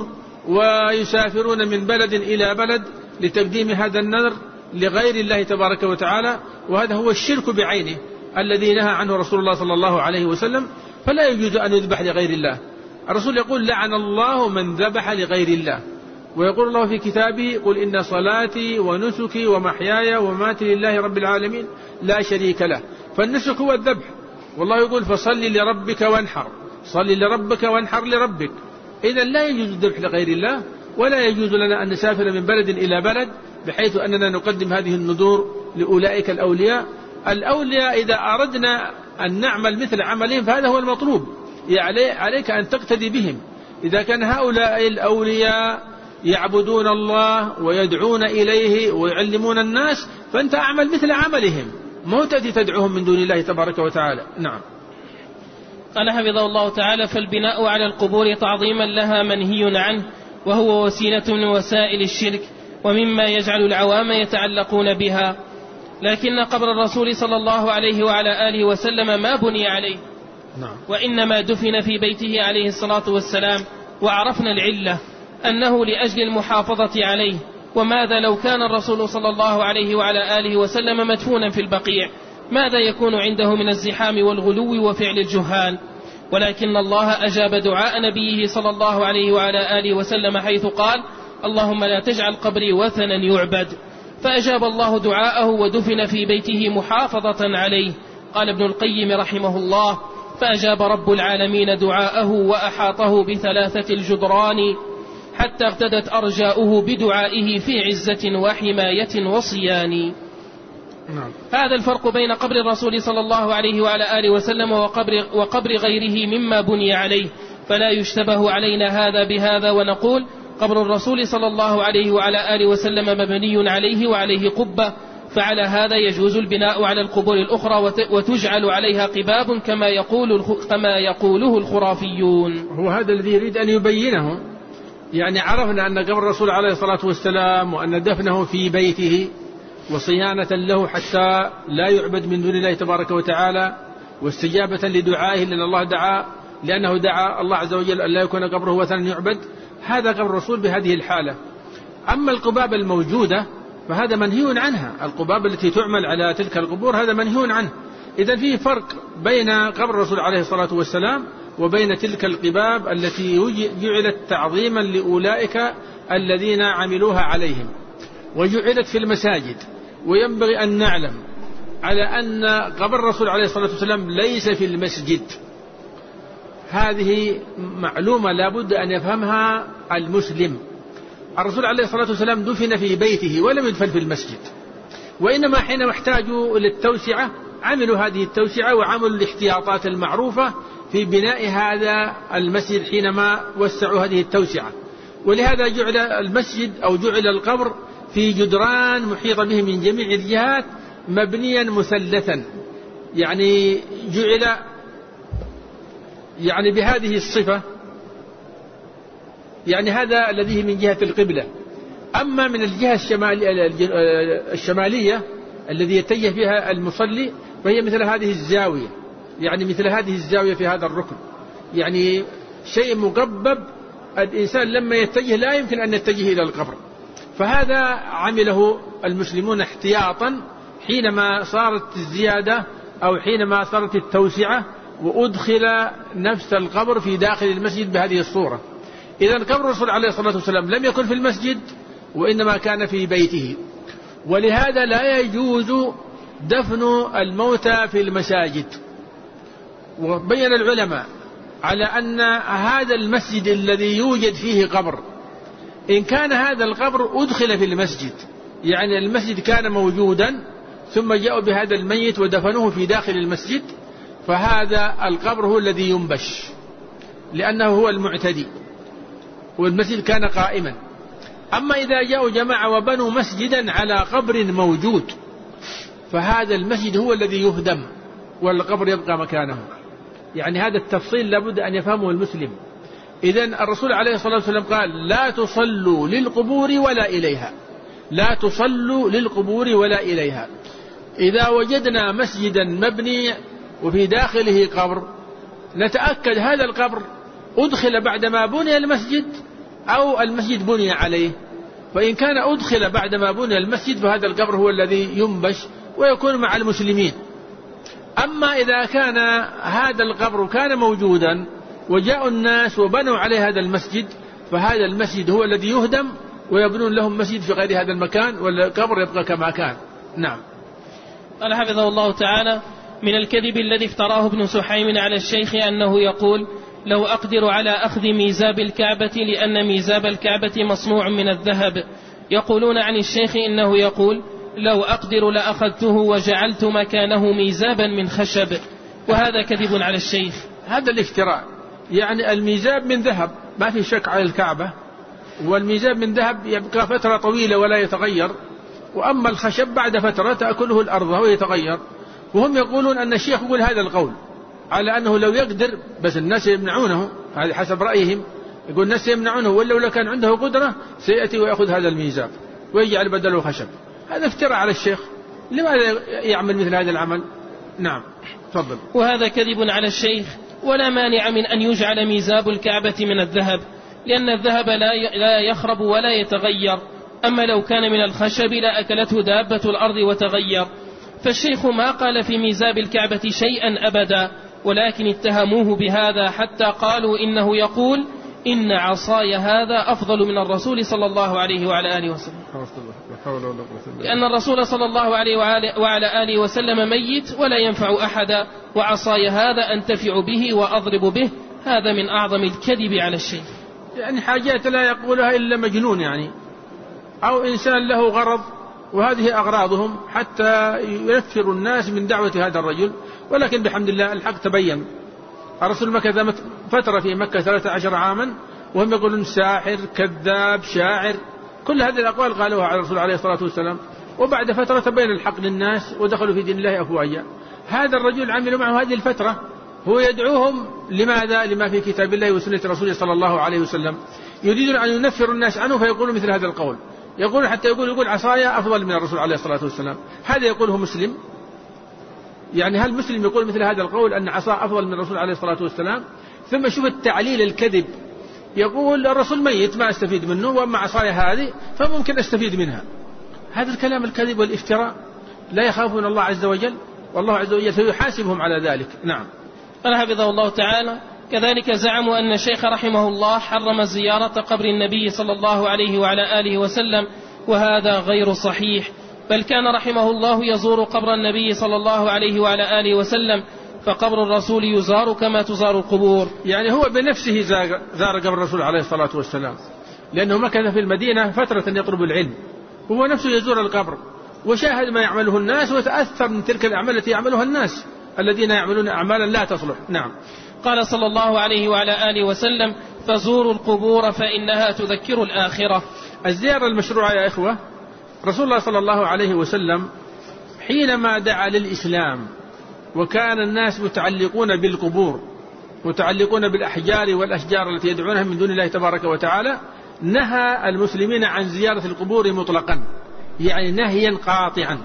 ويسافرون من بلد إلى بلد لتقديم هذا النذر لغير الله تبارك وتعالى، وهذا هو الشرك بعينه الذي نهى عنه رسول الله صلى الله عليه وسلم. فلا يجوز أن يذبح لغير الله. الرسول يقول لعن الله من ذبح لغير الله، ويقول الله في كتابه قل إن صلاتي ونسكي ومحياي ومماتي لله رب العالمين لا شريك له. فالنسك هو الذبح، والله يقول فصل لربك وانحر، صل لربك وانحر لربك. إذن لا يجوز الذبح لغير الله، ولا يجوز لنا أن نسافر من بلد إلى بلد بحيث أننا نقدم هذه النذور لأولئك الأولياء. الأولياء إذا أردنا أن نعمل مثل عملهم فهذا هو المطلوب، عليك أن تقتدي بهم. إذا كان هؤلاء الأولياء يعبدون الله ويدعون إليه ويعلمون الناس فأنت أعمل مثل عملهم، ما تأتي تدعوهم من دون الله تبارك وتعالى. نعم. قال حفظه الله تعالى: فالبناء على القبور تعظيما لها منهي عنه، وهو وسيلة من وسائل الشرك ومما يجعل العوام يتعلقون بها. لكن قبر الرسول صلى الله عليه وعلى آله وسلم ما بني عليه، وإنما دفن في بيته عليه الصلاة والسلام. وعرفنا العلة أنه لأجل المحافظة عليه. وماذا لو كان الرسول صلى الله عليه وعلى آله وسلم مدفونا في البقيع؟ ماذا يكون عنده من الزحام والغلو وفعل الجهال؟ ولكن الله أجاب دعاء نبيه صلى الله عليه وعلى آله وسلم حيث قال: اللهم لا تجعل قبري وثنا يعبد. فأجاب الله دعاءه ودفن في بيته محافظة عليه. قال ابن القيم رحمه الله: فأجاب رب العالمين دعاءه وأحاطه بثلاثة الجدران حتى اغتدت أرجاؤه بدعائه في عزة وحماية وصيان. هذا الفرق بين قبر الرسول صلى الله عليه وعلى آله وسلم وقبر غيره مما بني عليه. فلا يشتبه علينا هذا بهذا ونقول قبر الرسول صلى الله عليه وعلى آله وسلم مبني عليه وعليه قبة، فعلى هذا يجوز البناء على القبور الأخرى وتجعل عليها قباب كما يقوله الخرافيون. هو هذا الذي يريد أن يبينه. يعني عرفنا أن قبر الرسول عليه الصلاة والسلام وأن دفنه في بيته وصيانة له حتى لا يعبد من دون الله تبارك وتعالى، واستجابة لدعائه لأن الله دعا، لأنه دعا الله عز وجل أن لا يكون قبره وثنا يعبد. هذا قبر الرسول بهذه الحالة. أما القباب الموجودة فهذا منهي عنها، القباب التي تعمل على تلك القبور هذا منهي عنه. إذن فيه فرق بين قبر الرسول عليه الصلاة والسلام وبين تلك القباب التي جعلت تعظيما لأولئك الذين عملوها عليهم وجعلت في المساجد. وينبغي أن نعلم على أن قبر الرسول عليه الصلاة والسلام ليس في المسجد. هذه معلومة لابد أن يفهمها المسلم. الرسول عليه الصلاة والسلام دفن في بيته ولم يدفن في المسجد، وإنما حينما احتاجوا للتوسعة عملوا هذه التوسعة وعملوا الاحتياطات المعروفة في بناء هذا المسجد حينما وسعوا هذه التوسعة. ولهذا جعل المسجد أو جعل القبر في جدران محيطة به من جميع الجهات مبنيا مثلثا، يعني جعل يعني بهذه الصفة. يعني هذا الذي من جهة القبلة. أما من الجهة الشمالية الذي يتجه بها المصلي فهي مثل هذه الزاوية، يعني مثل هذه الزاوية في هذا الركن، يعني شيء مقبب. الإنسان لما يتجه لا يمكن أن يتجه إلى القبر. فهذا عمله المسلمون احتياطا حينما صارت الزيادة أو حينما صارت التوسعة وأدخل نفس القبر في داخل المسجد بهذه الصورة. إذن قبر الرسول عليه الصلاة والسلام لم يكن في المسجد وإنما كان في بيته. ولهذا لا يجوز دفن الموتى في المساجد. وبين العلماء على أن هذا المسجد الذي يوجد فيه قبر إن كان هذا القبر أدخل في المسجد، يعني المسجد كان موجودا ثم جاءوا بهذا الميت ودفنوه في داخل المسجد، فهذا القبر هو الذي ينبش لأنه هو المعتدي والمسجد كان قائما. أما إذا جاءوا جماعة وبنوا مسجدا على قبر موجود فهذا المسجد هو الذي يهدم والقبر يبقى مكانه. يعني هذا التفصيل لابد أن يفهمه المسلم. إذن الرسول عليه الصلاة والسلام قال لا تصلوا للقبور ولا إليها، لا تصلوا للقبور ولا إليها. إذا وجدنا مسجدا مبني وفي داخله قبر نتأكد هذا القبر أدخل بعدما بني المسجد أو المسجد بني عليه، فإن كان أدخل بعدما بني المسجد فهذا القبر هو الذي ينبش ويكون مع المسلمين. أما إذا كان هذا القبر كان موجودا وجاء الناس وبنوا عليه هذا المسجد، فهذا المسجد هو الذي يهدم ويبنون لهم مسجد في غير هذا المكان، والقبر يبقى كما كان. نعم. قال حفظه الله تعالى: من الكذب الذي افتراه ابن سحيم على الشيخ أنه يقول: لو أقدر على أخذ ميزاب الكعبة لأن ميزاب الكعبة مصنوع من الذهب. يقولون عن الشيخ إنه يقول: لو أقدر لأخذته وجعلت مكانه ميزابا من خشب. وهذا كذب على الشيخ. هذا الافتراء، يعني الميزاب من ذهب ما في شك على الكعبة، والميزاب من ذهب يبقى فترة طويلة ولا يتغير، وأما الخشب بعد فترة تأكله الأرض ويتغير. وهم يقولون أن الشيخ يقول هذا القول على أنه لو يقدر، بس الناس يمنعونه، هذه حسب رأيهم، يقول الناس يمنعونه، ولو لو كان عنده قدرة سيأتي ويأخذ هذا الميزاب ويجعل بدله خشب. هذا افتراء على الشيخ، لماذا يعمل مثل هذا العمل؟ نعم تفضل. وهذا كذب على الشيخ، ولا مانع من أن يجعل ميزاب الكعبة من الذهب، لأن الذهب لا يخرب ولا يتغير. أما لو كان من الخشب لأكلته دابة الأرض وتغير. فالشيخ ما قال في ميزاب الكعبة شيئا أبدا، ولكن اتهموه بهذا حتى قالوا إنه يقول: إن عصاي هذا أفضل من الرسول صلى الله عليه وعلى آله وسلم، لأن الرسول صلى الله عليه وعلى آله وسلم ميت ولا ينفع أحدا، وعصاي هذا أنتفع به وأضرب به. هذا من أعظم الكذب على الشيخ. يعني حاجات لا يقولها إلا مجنون، يعني أو إنسان له غرض، وهذه أغراضهم حتى ينفر الناس من دعوة هذا الرجل. ولكن بحمد الله الحق تبين. الرسول مكث فترة في مكة 13 عاما وهم يقولون ساحر كذاب شاعر، كل هذه الأقوال قالوها على الرسول عليه الصلاة والسلام، وبعد فترة تبين الحق للناس ودخلوا في دين الله أفواجا. هذا الرجل عملوا معه هذه الفترة، هو يدعوهم لماذا؟ لما في كتاب الله وسنة رسوله صلى الله عليه وسلم، يريدون أن ينفروا الناس عنه فيقولوا مثل هذا القول، يقول حتى يقول عصايا أفضل من الرسول عليه الصلاة والسلام. هذا يقوله مسلم؟ يعني هل مسلم يقول مثل هذا القول أن عصا أفضل من الرسول عليه الصلاة والسلام؟ ثم شوف التعليل الكذب، يقول الرسول ميت ما أستفيد منه، وأما عصايا هذه فممكن أستفيد منها. هذا الكلام الكذب والافتراء لا يخافون الله عز وجل، والله عز وجل سيحاسبهم على ذلك. نعم. قال حفظه الله تعالى: كذلك زعموا أن الشيخ رحمه الله حرم زيارة قبر النبي صلى الله عليه وعلى آله وسلم، وهذا غير صحيح، بل كان رحمه الله يزور قبر النبي صلى الله عليه وعلى آله وسلم، فقبر الرسول يزار كما تزار القبور. يعني هو بنفسه زار قبر الرسول عليه الصلاة والسلام، لأنه مكث في المدينة فترة يطلب العلم، هو نفسه يزور القبر وشاهد ما يعمله الناس وتأثر من تلك الأعمال التي يعملها الناس الذين يعملون أعمالا لا تصلح. نعم. قال صلى الله عليه وعلى آله وسلم: فزوروا القبور فإنها تذكر الآخرة. الزيارة المشروعة يا إخوة، رسول الله صلى الله عليه وسلم حينما دعا للإسلام وكان الناس متعلقون بالقبور متعلقون بالأحجار والأشجار التي يدعونها من دون الله تبارك وتعالى، نهى المسلمين عن زيارة القبور مطلقا، يعني نهيا قاطعا.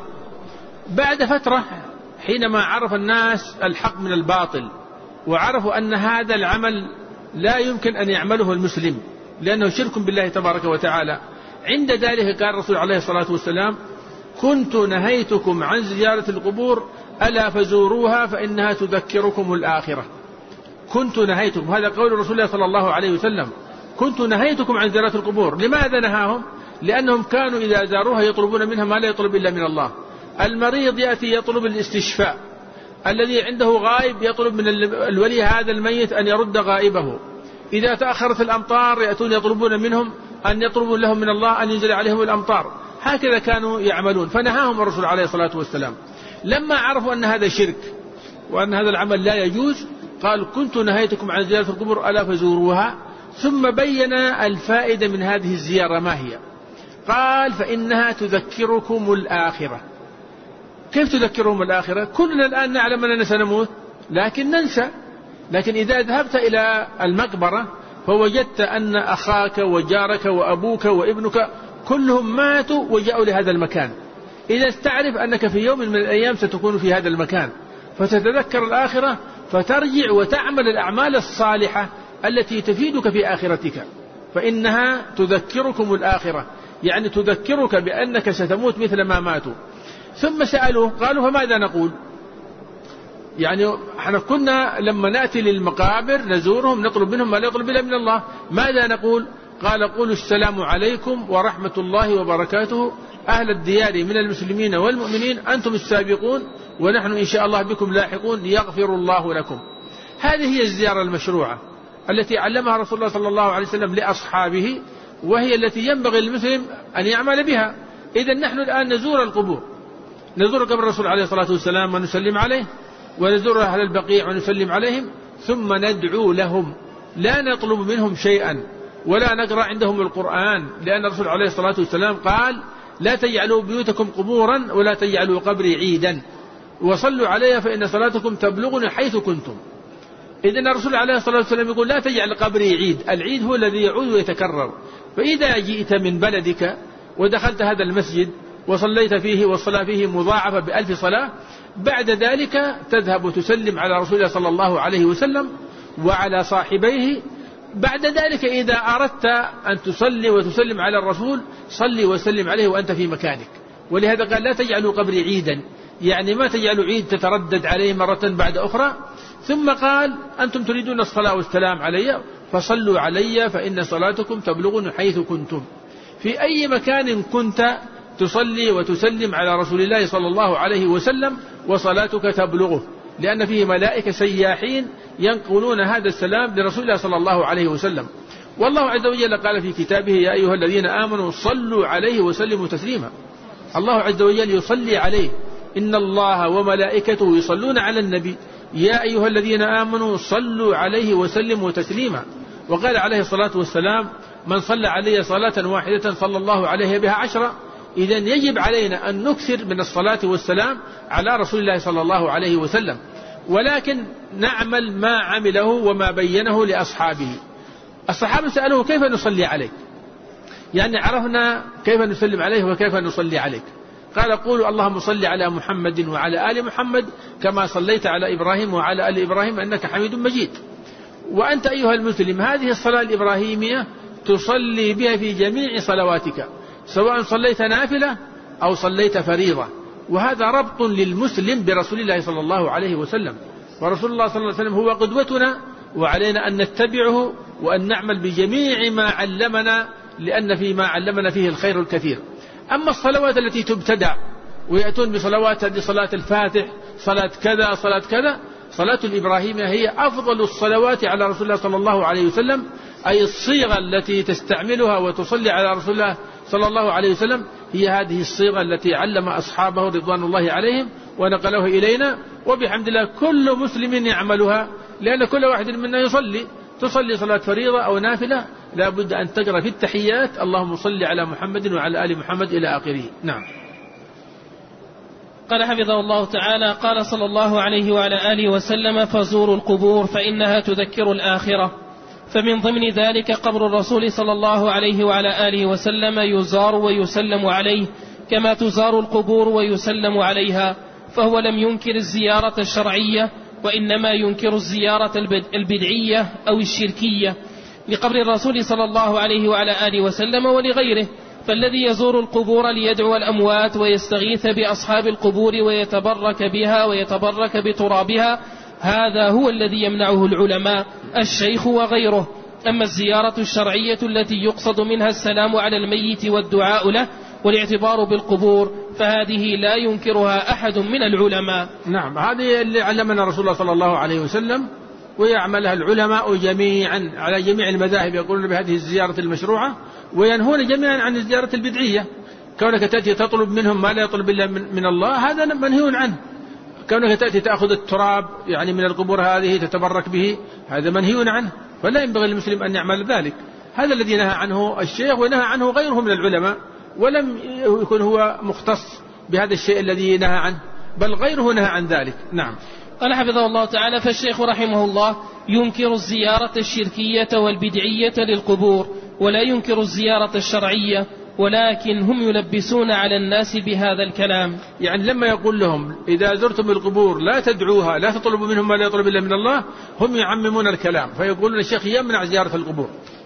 بعد فترة حينما عرف الناس الحق من الباطل وعرفوا أن هذا العمل لا يمكن أن يعمله المسلم لأنه شرك بالله تبارك وتعالى، عند ذلك قال الرسول عليه الصلاة والسلام: كنت نهيتكم عن زيارة القبور ألا فزوروها فإنها تذكركم الآخرة. كنت نهيتكم، هذا قول رسول الله صلى الله عليه وسلم، كنت نهيتكم عن زيارة القبور. لماذا نهاهم؟ لأنهم كانوا إذا زاروها يطلبون منها ما لا يطلب إلا من الله. المريض يأتي يطلب الاستشفاء، الذي عنده غائب يطلب من الولي هذا الميت أن يرد غائبه، إذا تأخرت الأمطار يأتون يطلبون منهم أن يطلبوا لهم من الله أن ينزل عليهم الأمطار. هكذا كانوا يعملون، فنهاهم الرسول عليه الصلاة والسلام. لما عرفوا أن هذا شرك وأن هذا العمل لا يجوز قال: كنت نهيتكم عن زيارة القبور ألا فزوروها. ثم بين الفائدة من هذه الزيارة ما هي، قال: فإنها تذكركم الآخرة. كيف تذكرهم الآخرة؟ كلنا الآن نعلم أننا سنموت لكن ننسى، لكن إذا ذهبت إلى المقبرة فوجدت أن أخاك وجارك وأبوك وابنك كلهم ماتوا وجاءوا لهذا المكان، إذا تعرف أنك في يوم من الأيام ستكون في هذا المكان، فتتذكر الآخرة فترجع وتعمل الأعمال الصالحة التي تفيدك في آخرتك. فإنها تذكركم الآخرة، يعني تذكرك بأنك ستموت مثل ما ماتوا. ثم سألوه قالوا فماذا نقول؟ يعني احنا كنا لما نأتي للمقابر نزورهم نطلب منهم ما لا يطلب إلا من الله، ماذا نقول؟ قال قولوا السلام عليكم ورحمة الله وبركاته أهل الديار من المسلمين والمؤمنين أنتم السابقون ونحن إن شاء الله بكم لاحقون يغفر الله لكم. هذه هي الزيارة المشروعة التي علمها رسول الله صلى الله عليه وسلم لأصحابه، وهي التي ينبغي للمسلم أن يعمل بها. إذن نحن الآن نزور القبور، نزور قبر الرسول عليه الصلاة والسلام ونسلم عليه، ونزور أهل البقيع ونسلم عليهم، ثم ندعو لهم، لا نطلب منهم شيئا ولا نقرأ عندهم القرآن، لأن الرسول عليه الصلاة والسلام قال لا تجعلوا بيوتكم قبورا ولا تجعلوا قبري عيدا وصلوا علي فإن صلاتكم تبلغني حيث كنتم. إذن الرسول عليه الصلاة والسلام يقول لا تجعل قبري عيد، العيد هو الذي يعود ويتكرر. فإذا جئت من بلدك ودخلت هذا المسجد وصليت فيه والصلاة فيه مضاعفة ب1000 صلاة، بعد ذلك تذهب وتسلم على رسول الله صلى الله عليه وسلم وعلى صاحبيه. بعد ذلك إذا أردت أن تصلي وتسلم على الرسول صلي وسلم عليه وأنت في مكانك. ولهذا قال لا تجعلوا قبري عيدا، يعني ما تجعلوا عيد تتردد عليه مرة بعد أخرى. ثم قال أنتم تريدون الصلاة والسلام علي فصلوا علي فإن صلاتكم تبلغني حيث كنتم. في أي مكان كنت تصلي وتسلم على رسول الله صلى الله عليه وسلم وصلاتك تبلغه، لأن فيه ملائكة سياحين ينقلون هذا السلام لرسول الله صلى الله عليه وسلم. والله عز وجل قال في كتابه يا أيها الذين آمنوا صلوا عليه وسلموا تسليما. الله عز وجل يصلي عليه، إن الله وملائكته يصلون على النبي يا أيها الذين آمنوا صلوا عليه وسلموا تسليما. وقال عليه الصلاة والسلام من صلى علي صلاة واحدة صلى الله عليه بها 10. إذن يجب علينا أن نكثر من الصلاة والسلام على رسول الله صلى الله عليه وسلم، ولكن نعمل ما عمله وما بينه لأصحابه. الصحابة سألوه كيف نصلي عليك؟ يعني عرفنا كيف نسلم عليه وكيف نصلي عليك. قال قولوا اللهم صل على محمد وعلى آل محمد كما صليت على إبراهيم وعلى آل إبراهيم إنك حميد مجيد. وأنت أيها المسلم هذه الصلاة الإبراهيمية تصلي بها في جميع صلواتك، سواء صليت نافلة أو صليت فريضة. وهذا ربط للمسلم برسول الله صلى الله عليه وسلم، ورسول الله صلى الله عليه وسلم هو قدوتنا، وعلينا أن نتبعه وأن نعمل بجميع ما علمنا، لأن فيما علمنا فيه الخير الكثير. أما الصلوات التي تبتدع ويأتون بصلوات هذه صلاة الفاتح صلاة كذا صلاة كذا، صلاة الإبراهيمية هي أفضل الصلوات على رسول الله صلى الله عليه وسلم، أي الصيغة التي تستعملها وتصلي على رسول الله صلى الله عليه وسلم هي هذه الصيغة التي علم أصحابه رضوان الله عليهم ونقلوها إلينا، وبحمد الله كل مسلم يعملها، لأن كل واحد منا تصلي صلاة فريضة أو نافلة لا بد أن تقرأ في التحيات اللهم صل على محمد وعلى آل محمد إلى آخره. نعم. قال حفظه الله تعالى قال صلى الله عليه وعلى آله وسلم فزوروا القبور فإنها تذكر الآخرة. فمن ضمن ذلك قبر الرسول صلى الله عليه وعلى آله وسلم يزار ويسلم عليه كما تزار القبور ويسلم عليها، فهو لم ينكر الزيارة الشرعية وإنما ينكر الزيارة البدعية أو الشركية لقبر الرسول صلى الله عليه وعلى آله وسلم ولغيره. فالذي يزور القبور ليدعو الأموات ويستغيث بأصحاب القبور ويتبرك بها ويتبرك بترابها هذا هو الذي يمنعه العلماء الشيخ وغيره. أما الزيارة الشرعية التي يقصد منها السلام على الميت والدعاء له والاعتبار بالقبور فهذه لا ينكرها أحد من العلماء. نعم، هذه اللي علمنا رسول الله صلى الله عليه وسلم ويعملها العلماء جميعا على جميع المذاهب، يقولون بهذه الزيارة المشروعة وينهون جميعا عن الزيارة البدعية. كونك تأتي تطلب منهم ما لا يطلب إلا من الله هذا منهي عنه. كونك تأتي تأخذ التراب يعني من القبور هذه تتبرك به هذا منهي عنه، فلا ينبغي للمسلم أن يعمل ذلك. هذا الذي نهى عنه الشيخ ونهى عنه غيره من العلماء، ولم يكن هو مختص بهذا الشيء الذي نهى عنه، بل غيره نهى عن ذلك. نعم. قال حفظه الله تعالى فالشيخ رحمه الله ينكر الزيارة الشركية والبدعية للقبور ولا ينكر الزيارة الشرعية، ولكن هم يلبسون على الناس بهذا الكلام. يعني لما يقول لهم إذا زرتم القبور لا تدعوها لا تطلبوا منهم ما لا يطلب إلا من الله، هم يعممون الكلام فيقولون الشيخ يمنع زيارة القبور،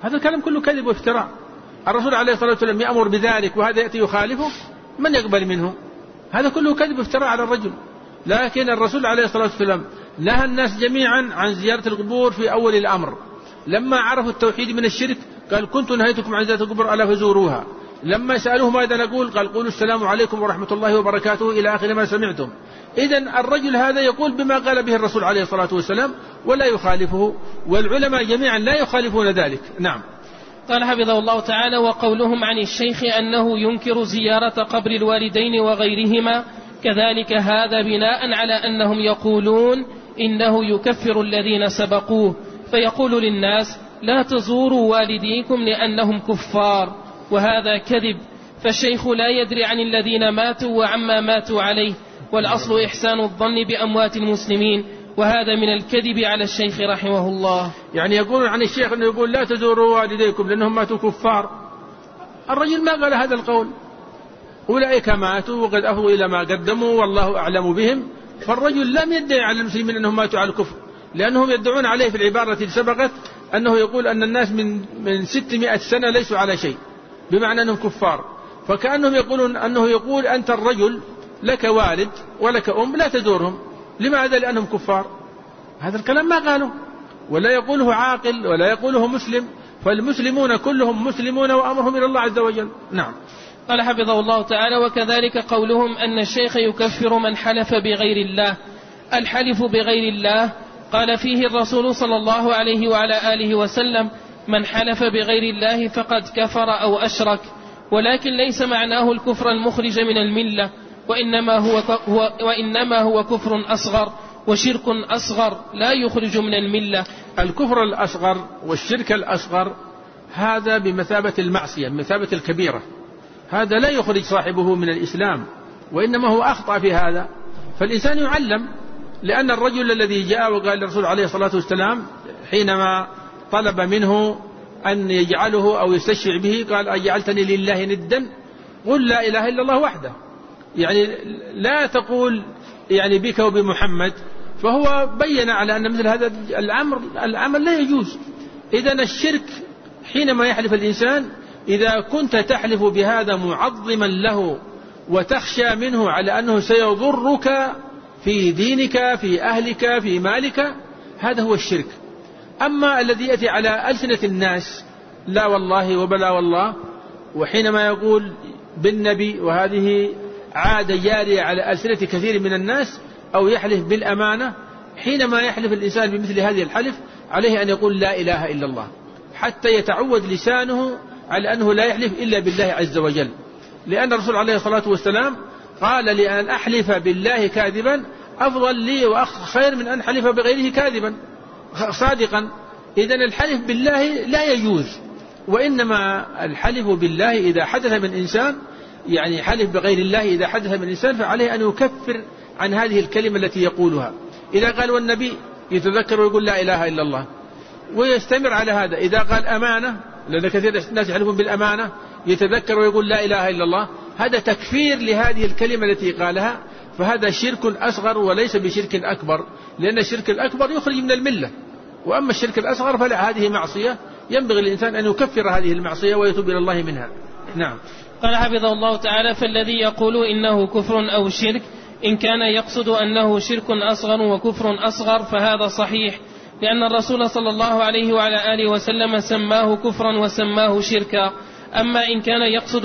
هذا الكلام كله كذب وافتراء. الرسول عليه الصلاة والسلام يأمر بذلك وهذا يأتي يخالفه، من يقبل منه؟ هذا كله كذب وافتراء على الرجل. لكن الرسول عليه الصلاة والسلام نهى الناس جميعا عن زيارة القبور في أول الأمر. لما عرفوا التوحيد من الشرك قال كنت نهيتكم عن زيارة القبور ألا فزوروها. لما سألوه ماذا نقول قال قولوا السلام عليكم ورحمة الله وبركاته إلى آخر ما سمعتم. إذن الرجل هذا يقول بما قال به الرسول عليه الصلاة والسلام ولا يخالفه، والعلماء جميعا لا يخالفون ذلك. نعم. قال حفظه الله تعالى: وقولهم عن الشيخ أنه ينكر زيارة قبر الوالدين وغيرهما كذلك هذا بناء على أنهم يقولون إنه يكفر الذين سبقوه، فيقول للناس لا تزوروا والديكم لأنهم كفار، وهذا كذب، فالشيخ لا يدري عن الذين ماتوا وعما ماتوا عليه، والأصل إحسان الظن بأموات المسلمين، وهذا من الكذب على الشيخ رحمه الله. يعني يقولون عن الشيخ أنه يقول لا تزوروا والديكم لأنهم ماتوا كفار. الرجل ما قال هذا القول، أولئك ماتوا وقد أفضوا إلى ما قدموا والله أعلم بهم. فالرجل لم يدعي على المسلمين أنهم ماتوا على الكفر، لأنهم يدعون عليه في العبارة التي سبقت أنه يقول أن الناس من 600 سنة ليسوا على شيء، بمعنى أنهم كفار. فكأنهم يقولون أنه يقول أنت الرجل لك والد ولك أم لا تزورهم، لماذا؟ لأنهم كفار. هذا الكلام ما قالوا، ولا يقوله عاقل ولا يقوله مسلم، فالمسلمون كلهم مسلمون وأمرهم إلى الله عز وجل. نعم. قال حفظه الله تعالى: وكذلك قولهم أن الشيخ يكفر من حلف بغير الله. الحلف بغير الله قال فيه الرسول صلى الله عليه وعلى آله وسلم: من حلف بغير الله فقد كفر أو أشرك، ولكن ليس معناه الكفر المخرج من الملة، وإنما هو كفر أصغر وشرك أصغر لا يخرج من الملة. الكفر الأصغر والشرك الأصغر هذا بمثابة المعصية، بمثابة الكبيرة، هذا لا يخرج صاحبه من الإسلام، وإنما هو أخطأ في هذا. فالإنسان يعلم، لأن الرجل الذي جاء وقال للرسول عليه الصلاة والسلام حينما طلب منه أن يجعله أو يستشفع به قال أجعلتني لله ندا قل لا إله إلا الله وحده، يعني لا تقول يعني بك وبمحمد. فهو بين على أن مثل هذا العمل لا يجوز. إذن الشرك حينما يحلف الإنسان، إذا كنت تحلف بهذا معظما له وتخشى منه على أنه سيضرك في دينك في أهلك في مالك، هذا هو الشرك. أما الذي يأتي على ألسنة الناس لا والله وبلا والله، وحينما يقول بالنبي، وهذه عادة جارية على ألسنة كثير من الناس، أو يحلف بالأمانة، حينما يحلف الإنسان بمثل هذه الحلف عليه أن يقول لا إله إلا الله حتى يتعود لسانه على أنه لا يحلف إلا بالله عز وجل. لأن الرسول عليه الصلاة والسلام قال لأن أحلف بالله كاذبا أفضل لي وخير من أن أحلف بغيره كاذبا صادقا. إذن الحلف بالله لا يجوز، وإنما الحلف بالله إذا حدث من إنسان، يعني حلف بغير الله إذا حدث من إنسان فعليه أن يكفر عن هذه الكلمة التي يقولها. إذا قال والنبي يتذكر ويقول لا إله إلا الله ويستمر على هذا. إذا قال أمانة، لأن كثير الناس يحلفون بالأمانة، يتذكر ويقول لا إله إلا الله، هذا تكفير لهذه الكلمة التي قالها، فهذا شرك أصغر وليس بشرك أكبر، لأن الشرك الأكبر يخرج من الملة، وأما الشرك الأصغر فلا، هذه معصية ينبغي للإنسان أن يكفر هذه المعصية ويتوب إلى الله منها. نعم. قال حفظه الله تعالى: فالذي يقول إنه كفر أو شرك إن كان يقصد أنه شرك أصغر وكفر أصغر فهذا صحيح، لأن الرسول صلى الله عليه وعلى آله وسلم سماه كفرا وسماه شركا. أما إن كان يقصد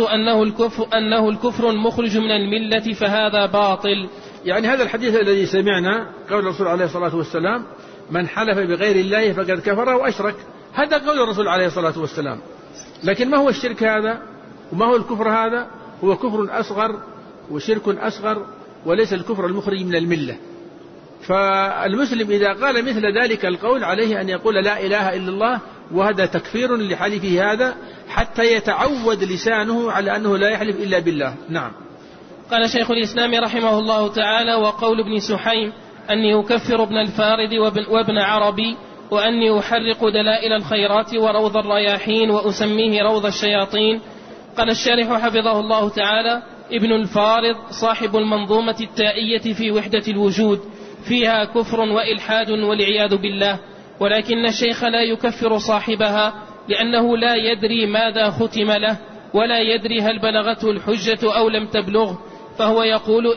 أنه الكفر المخرج من الملة فهذا باطل. يعني هذا الحديث الذي سمعنا قول الرسول عليه الصلاة والسلام: من حلف بغير الله فقد كفر وأشرك، هذا قول الرسول عليه الصلاة والسلام. لكن ما هو الشرك هذا وما هو الكفر هذا؟ هو كفر أصغر وشرك أصغر، وليس الكفر المخرج من الملة. فالمسلم إذا قال مثل ذلك القول عليه أن يقول لا إله إلا الله، وهذا تكفير لحلفه هذا حتى يتعود لسانه على أنه لا يحلف إلا بالله. نعم. قال شيخ الإسلام رحمه الله تعالى: وقول ابن سحيم أني أكفر ابن الفارد وابن عربي، وأني أحرق دلائل الخيرات وروض الرياحين وأسميه روض الشياطين. قال الشارح حفظه الله تعالى: ابن الفارض صاحب المنظومة التائية في وحدة الوجود، فيها كفر وإلحاد والعياذ بالله، ولكن الشيخ لا يكفر صاحبها لأنه لا يدري ماذا ختم له ولا يدري هل بلغته الحجة أو لم تبلغ، فهو يقول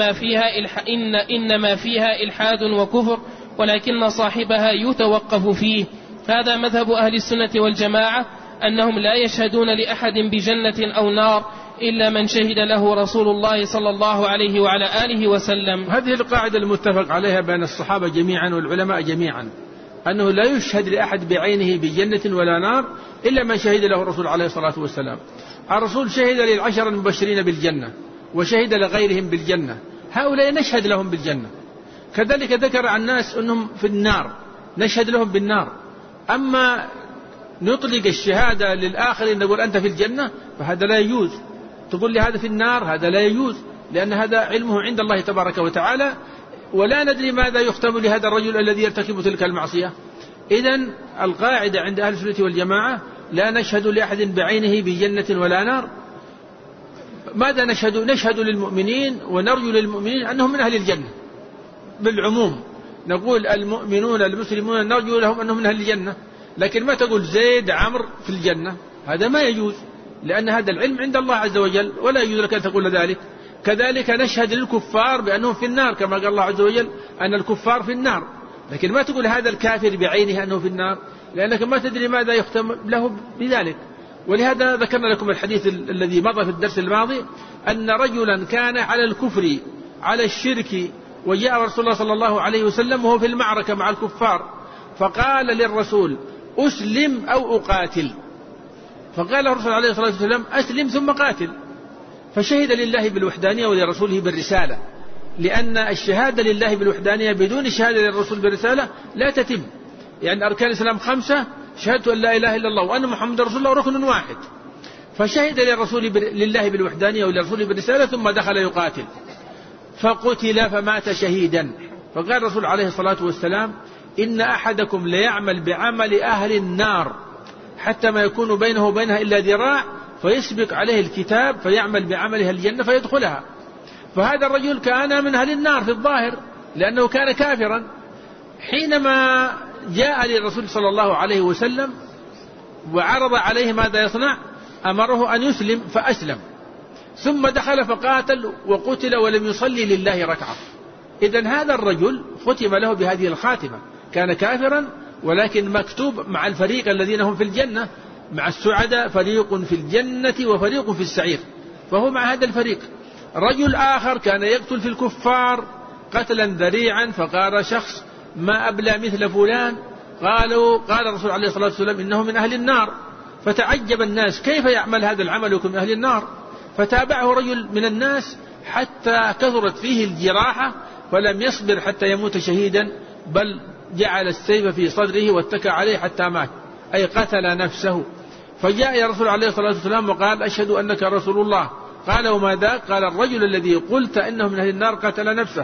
إنما فيها إلحاد وكفر، ولكن صاحبها يتوقف فيه. هذا مذهب أهل السنة والجماعة، أنهم لا يشهدون لأحد بجنة أو نار إلا من شهد له رسول الله صلى الله عليه وعلى آله وسلم. هذه القاعدة المتفق عليها بين الصحابة جميعا والعلماء جميعا، أنه لا يشهد لأحد بعينه بجنة ولا نار إلا من شهد له الرسول عليه الصلاة والسلام. الرسول شهد للعشر المبشرين بالجنة وشهد لغيرهم بالجنة، هؤلاء نشهد لهم بالجنة. كذلك ذكر عن الناس أنهم في النار نشهد لهم بالنار. أما نطلق الشهادة للآخرين نقول أنت في الجنة فهذا لا يجوز، تقول لي هذا في النار هذا لا يجوز، لأن هذا علمه عند الله تبارك وتعالى، ولا ندري ماذا يختم لهذا الرجل الذي يرتكب تلك المعصية. إذن القاعدة عند أهل السنة والجماعة لا نشهد لأحد بعينه بجنة ولا نار. ماذا نشهد؟ نشهد للمؤمنين ونرجو للمؤمنين أنهم من أهل الجنة بالعموم، نقول المؤمنون المسلمون نرجو لهم أنهم من أهل الجنة، لكن ما تقول زيد عمرو في الجنة، هذا ما يجوز، لأن هذا العلم عند الله عز وجل ولا يجوز لك أن تقول ذلك. كذلك نشهد للكفار بأنهم في النار، كما قال الله عز وجل أن الكفار في النار، لكن ما تقول هذا الكافر بعينه أنه في النار، لأنك ما تدري ماذا يختم له بذلك. ولهذا ذكرنا لكم الحديث الذي مضى في الدرس الماضي، أن رجلا كان على الكفر على الشرك، وجاء رسول الله صلى الله عليه وسلم وهو في المعركة مع الكفار، فقال للرسول أسلم أو أقاتل، فقال الرسول عليه الصلاة والسلام أسلم ثم قاتل، فشهد لله بالوحدانية ولرسوله بالرسالة، لأن الشهادة لله بالوحدانية بدون الشهادة للرسول بالرسالة لا تتم. يعني أركان الإسلام 5، شهادة أن لا إله إلا الله وأن محمد رسول الله ركن واحد، فشهد لله بالوحدانية ولرسوله بالرسالة ثم دخل يقاتل فقتل فمات شهيدا. فقال الرسول عليه الصلاة والسلام إن أحدكم ليعمل بعمل أهل النار حتى ما يكون بينه وبينها إلا ذراع فيسبق عليه الكتاب فيعمل بعملها الجنة فيدخلها. فهذا الرجل كان من أهل النار في الظاهر لأنه كان كافرا. حينما جاء للرسول صلى الله عليه وسلم وعرض عليه ماذا يصنع، أمره أن يسلم فأسلم، ثم دخل فقاتل وقتل ولم يصلي لله ركعة. إذن هذا الرجل ختم له بهذه الخاتمة، كان كافرا ولكن مكتوب مع الفريق الذين هم في الجنة، مع السعداء فريق في الجنة وفريق في السعير، فهو مع هذا الفريق. رجل آخر كان يقتل في الكفار قتلا ذريعا، فقال شخص ما أبلى مثل فلان، قال الرسول عليه الصلاة والسلام إنه من أهل النار، فتعجب الناس كيف يعمل هذا العمل ويكون من أهل النار، فتابعه رجل من الناس حتى كثرت فيه الجراحة فلم يصبر حتى يموت شهيدا، بل جعل السيف في صدره واتكى عليه حتى مات، أي قتل نفسه. فجاء يا رسول عليه الصلاة والسلام وقال أشهد أنك رسول الله. قال وما ذاك؟ قال الرجل الذي قلت إنه من أهل النار قتل نفسه.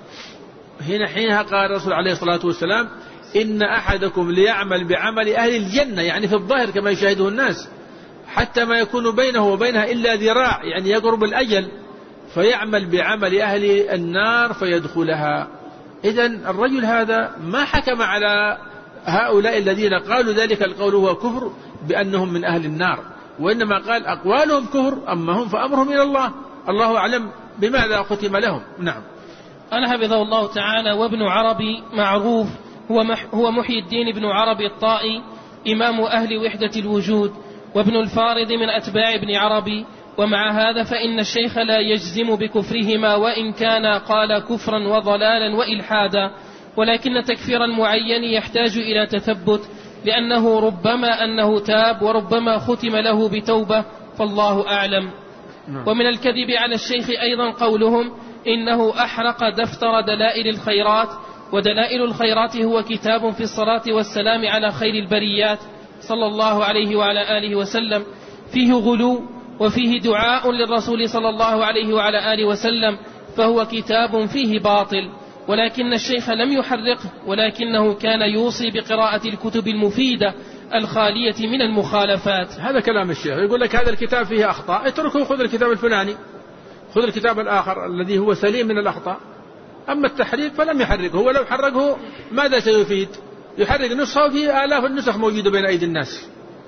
حينها قال الرسول عليه الصلاة والسلام إن أحدكم ليعمل بعمل أهل الجنة، يعني في الظاهر كما يشاهده الناس، حتى ما يكون بينه وبينها إلا ذراع، يعني يقرب الأجل، فيعمل بعمل أهل النار فيدخلها. إذن الرجل هذا ما حكم على هؤلاء الذين قالوا ذلك القول هو كفر بأنهم من أهل النار، وإنما قال أقوالهم كفر، أما هم فأمرهم إلى الله، الله أعلم بماذا ختم لهم. نعم. قال حفظه الله تعالى: وابن عربي معروف هو محي الدين بن عربي الطائي، إمام أهل وحدة الوجود، وابن الفارض من أتباع ابن عربي. ومع هذا فإن الشيخ لا يجزم بكفرهما، وإن كان قال كفرا وضلالا وإلحادا، ولكن تكفير المعين يحتاج إلى تثبت، لأنه ربما أنه تاب وربما ختم له بتوبة، فالله أعلم. ومن الكذب على الشيخ أيضا قولهم إنه أحرق دفتر دلائل الخيرات، ودلائل الخيرات هو كتاب في الصلاة والسلام على خير البريات صلى الله عليه وعلى آله وسلم، فيه غلو وفيه دعاء للرسول صلى الله عليه وعلى آله وسلم، فهو كتاب فيه باطل. ولكن الشيخ لم يحرقه، ولكنه كان يوصي بقراءة الكتب المفيدة الخالية من المخالفات. هذا كلام الشيخ، يقول لك هذا الكتاب فيه أخطاء، اتركه، خذ الكتاب الفلاني، خذ الكتاب الآخر الذي هو سليم من الأخطاء. أما التحريق فلم يحرقه، ولو حرقه ماذا سيفيد؟ يحرق نسخة وفيه آلاف النسخ موجودة بين أيدي الناس،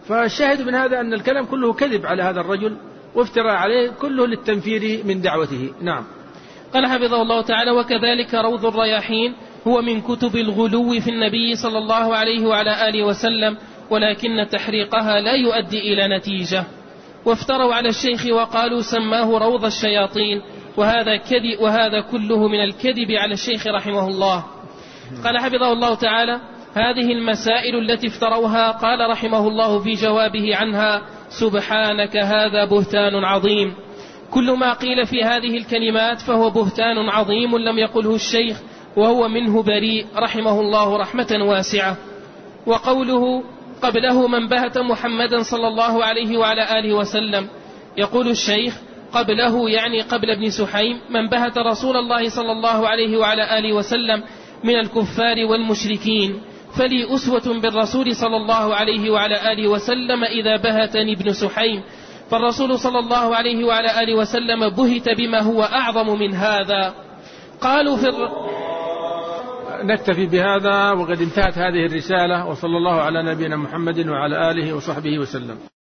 فالشاهد من هذا أن الكلام كله كذب على هذا الرجل وافتراء عليه، كله للتنفير من دعوته. نعم. قال حفظه الله تعالى: وكذلك روض الرياحين هو من كتب الغلو في النبي صلى الله عليه وعلى آله وسلم، ولكن تحريقها لا يؤدي إلى نتيجة. وافتروا على الشيخ وقالوا سماه روض الشياطين، وهذا كله من الكذب على الشيخ رحمه الله. قال حفظه الله تعالى: هذه المسائل التي افتروها قال رحمه الله في جوابه عنها: سبحانك هذا بهتان عظيم. كل ما قيل في هذه الكلمات فهو بهتان عظيم لم يقله الشيخ، وهو منه بريء رحمه الله رحمة واسعة. وقوله قبله من بهت محمدا صلى الله عليه وعلى آله وسلم، يقول الشيخ قبله يعني قبل ابن سحيم من بهت رسول الله صلى الله عليه وعلى آله وسلم من الكفار والمشركين، فلي أسوة بالرسول صلى الله عليه وعلى آله وسلم إذا بهتني ابن سحيم، فالرسول صلى الله عليه وعلى آله وسلم بهت بما هو أعظم من هذا. قالوا نكتفي بهذا، وقد انتهت هذه الرسالة، وصلى الله على نبينا محمد وعلى آله وصحبه وسلم.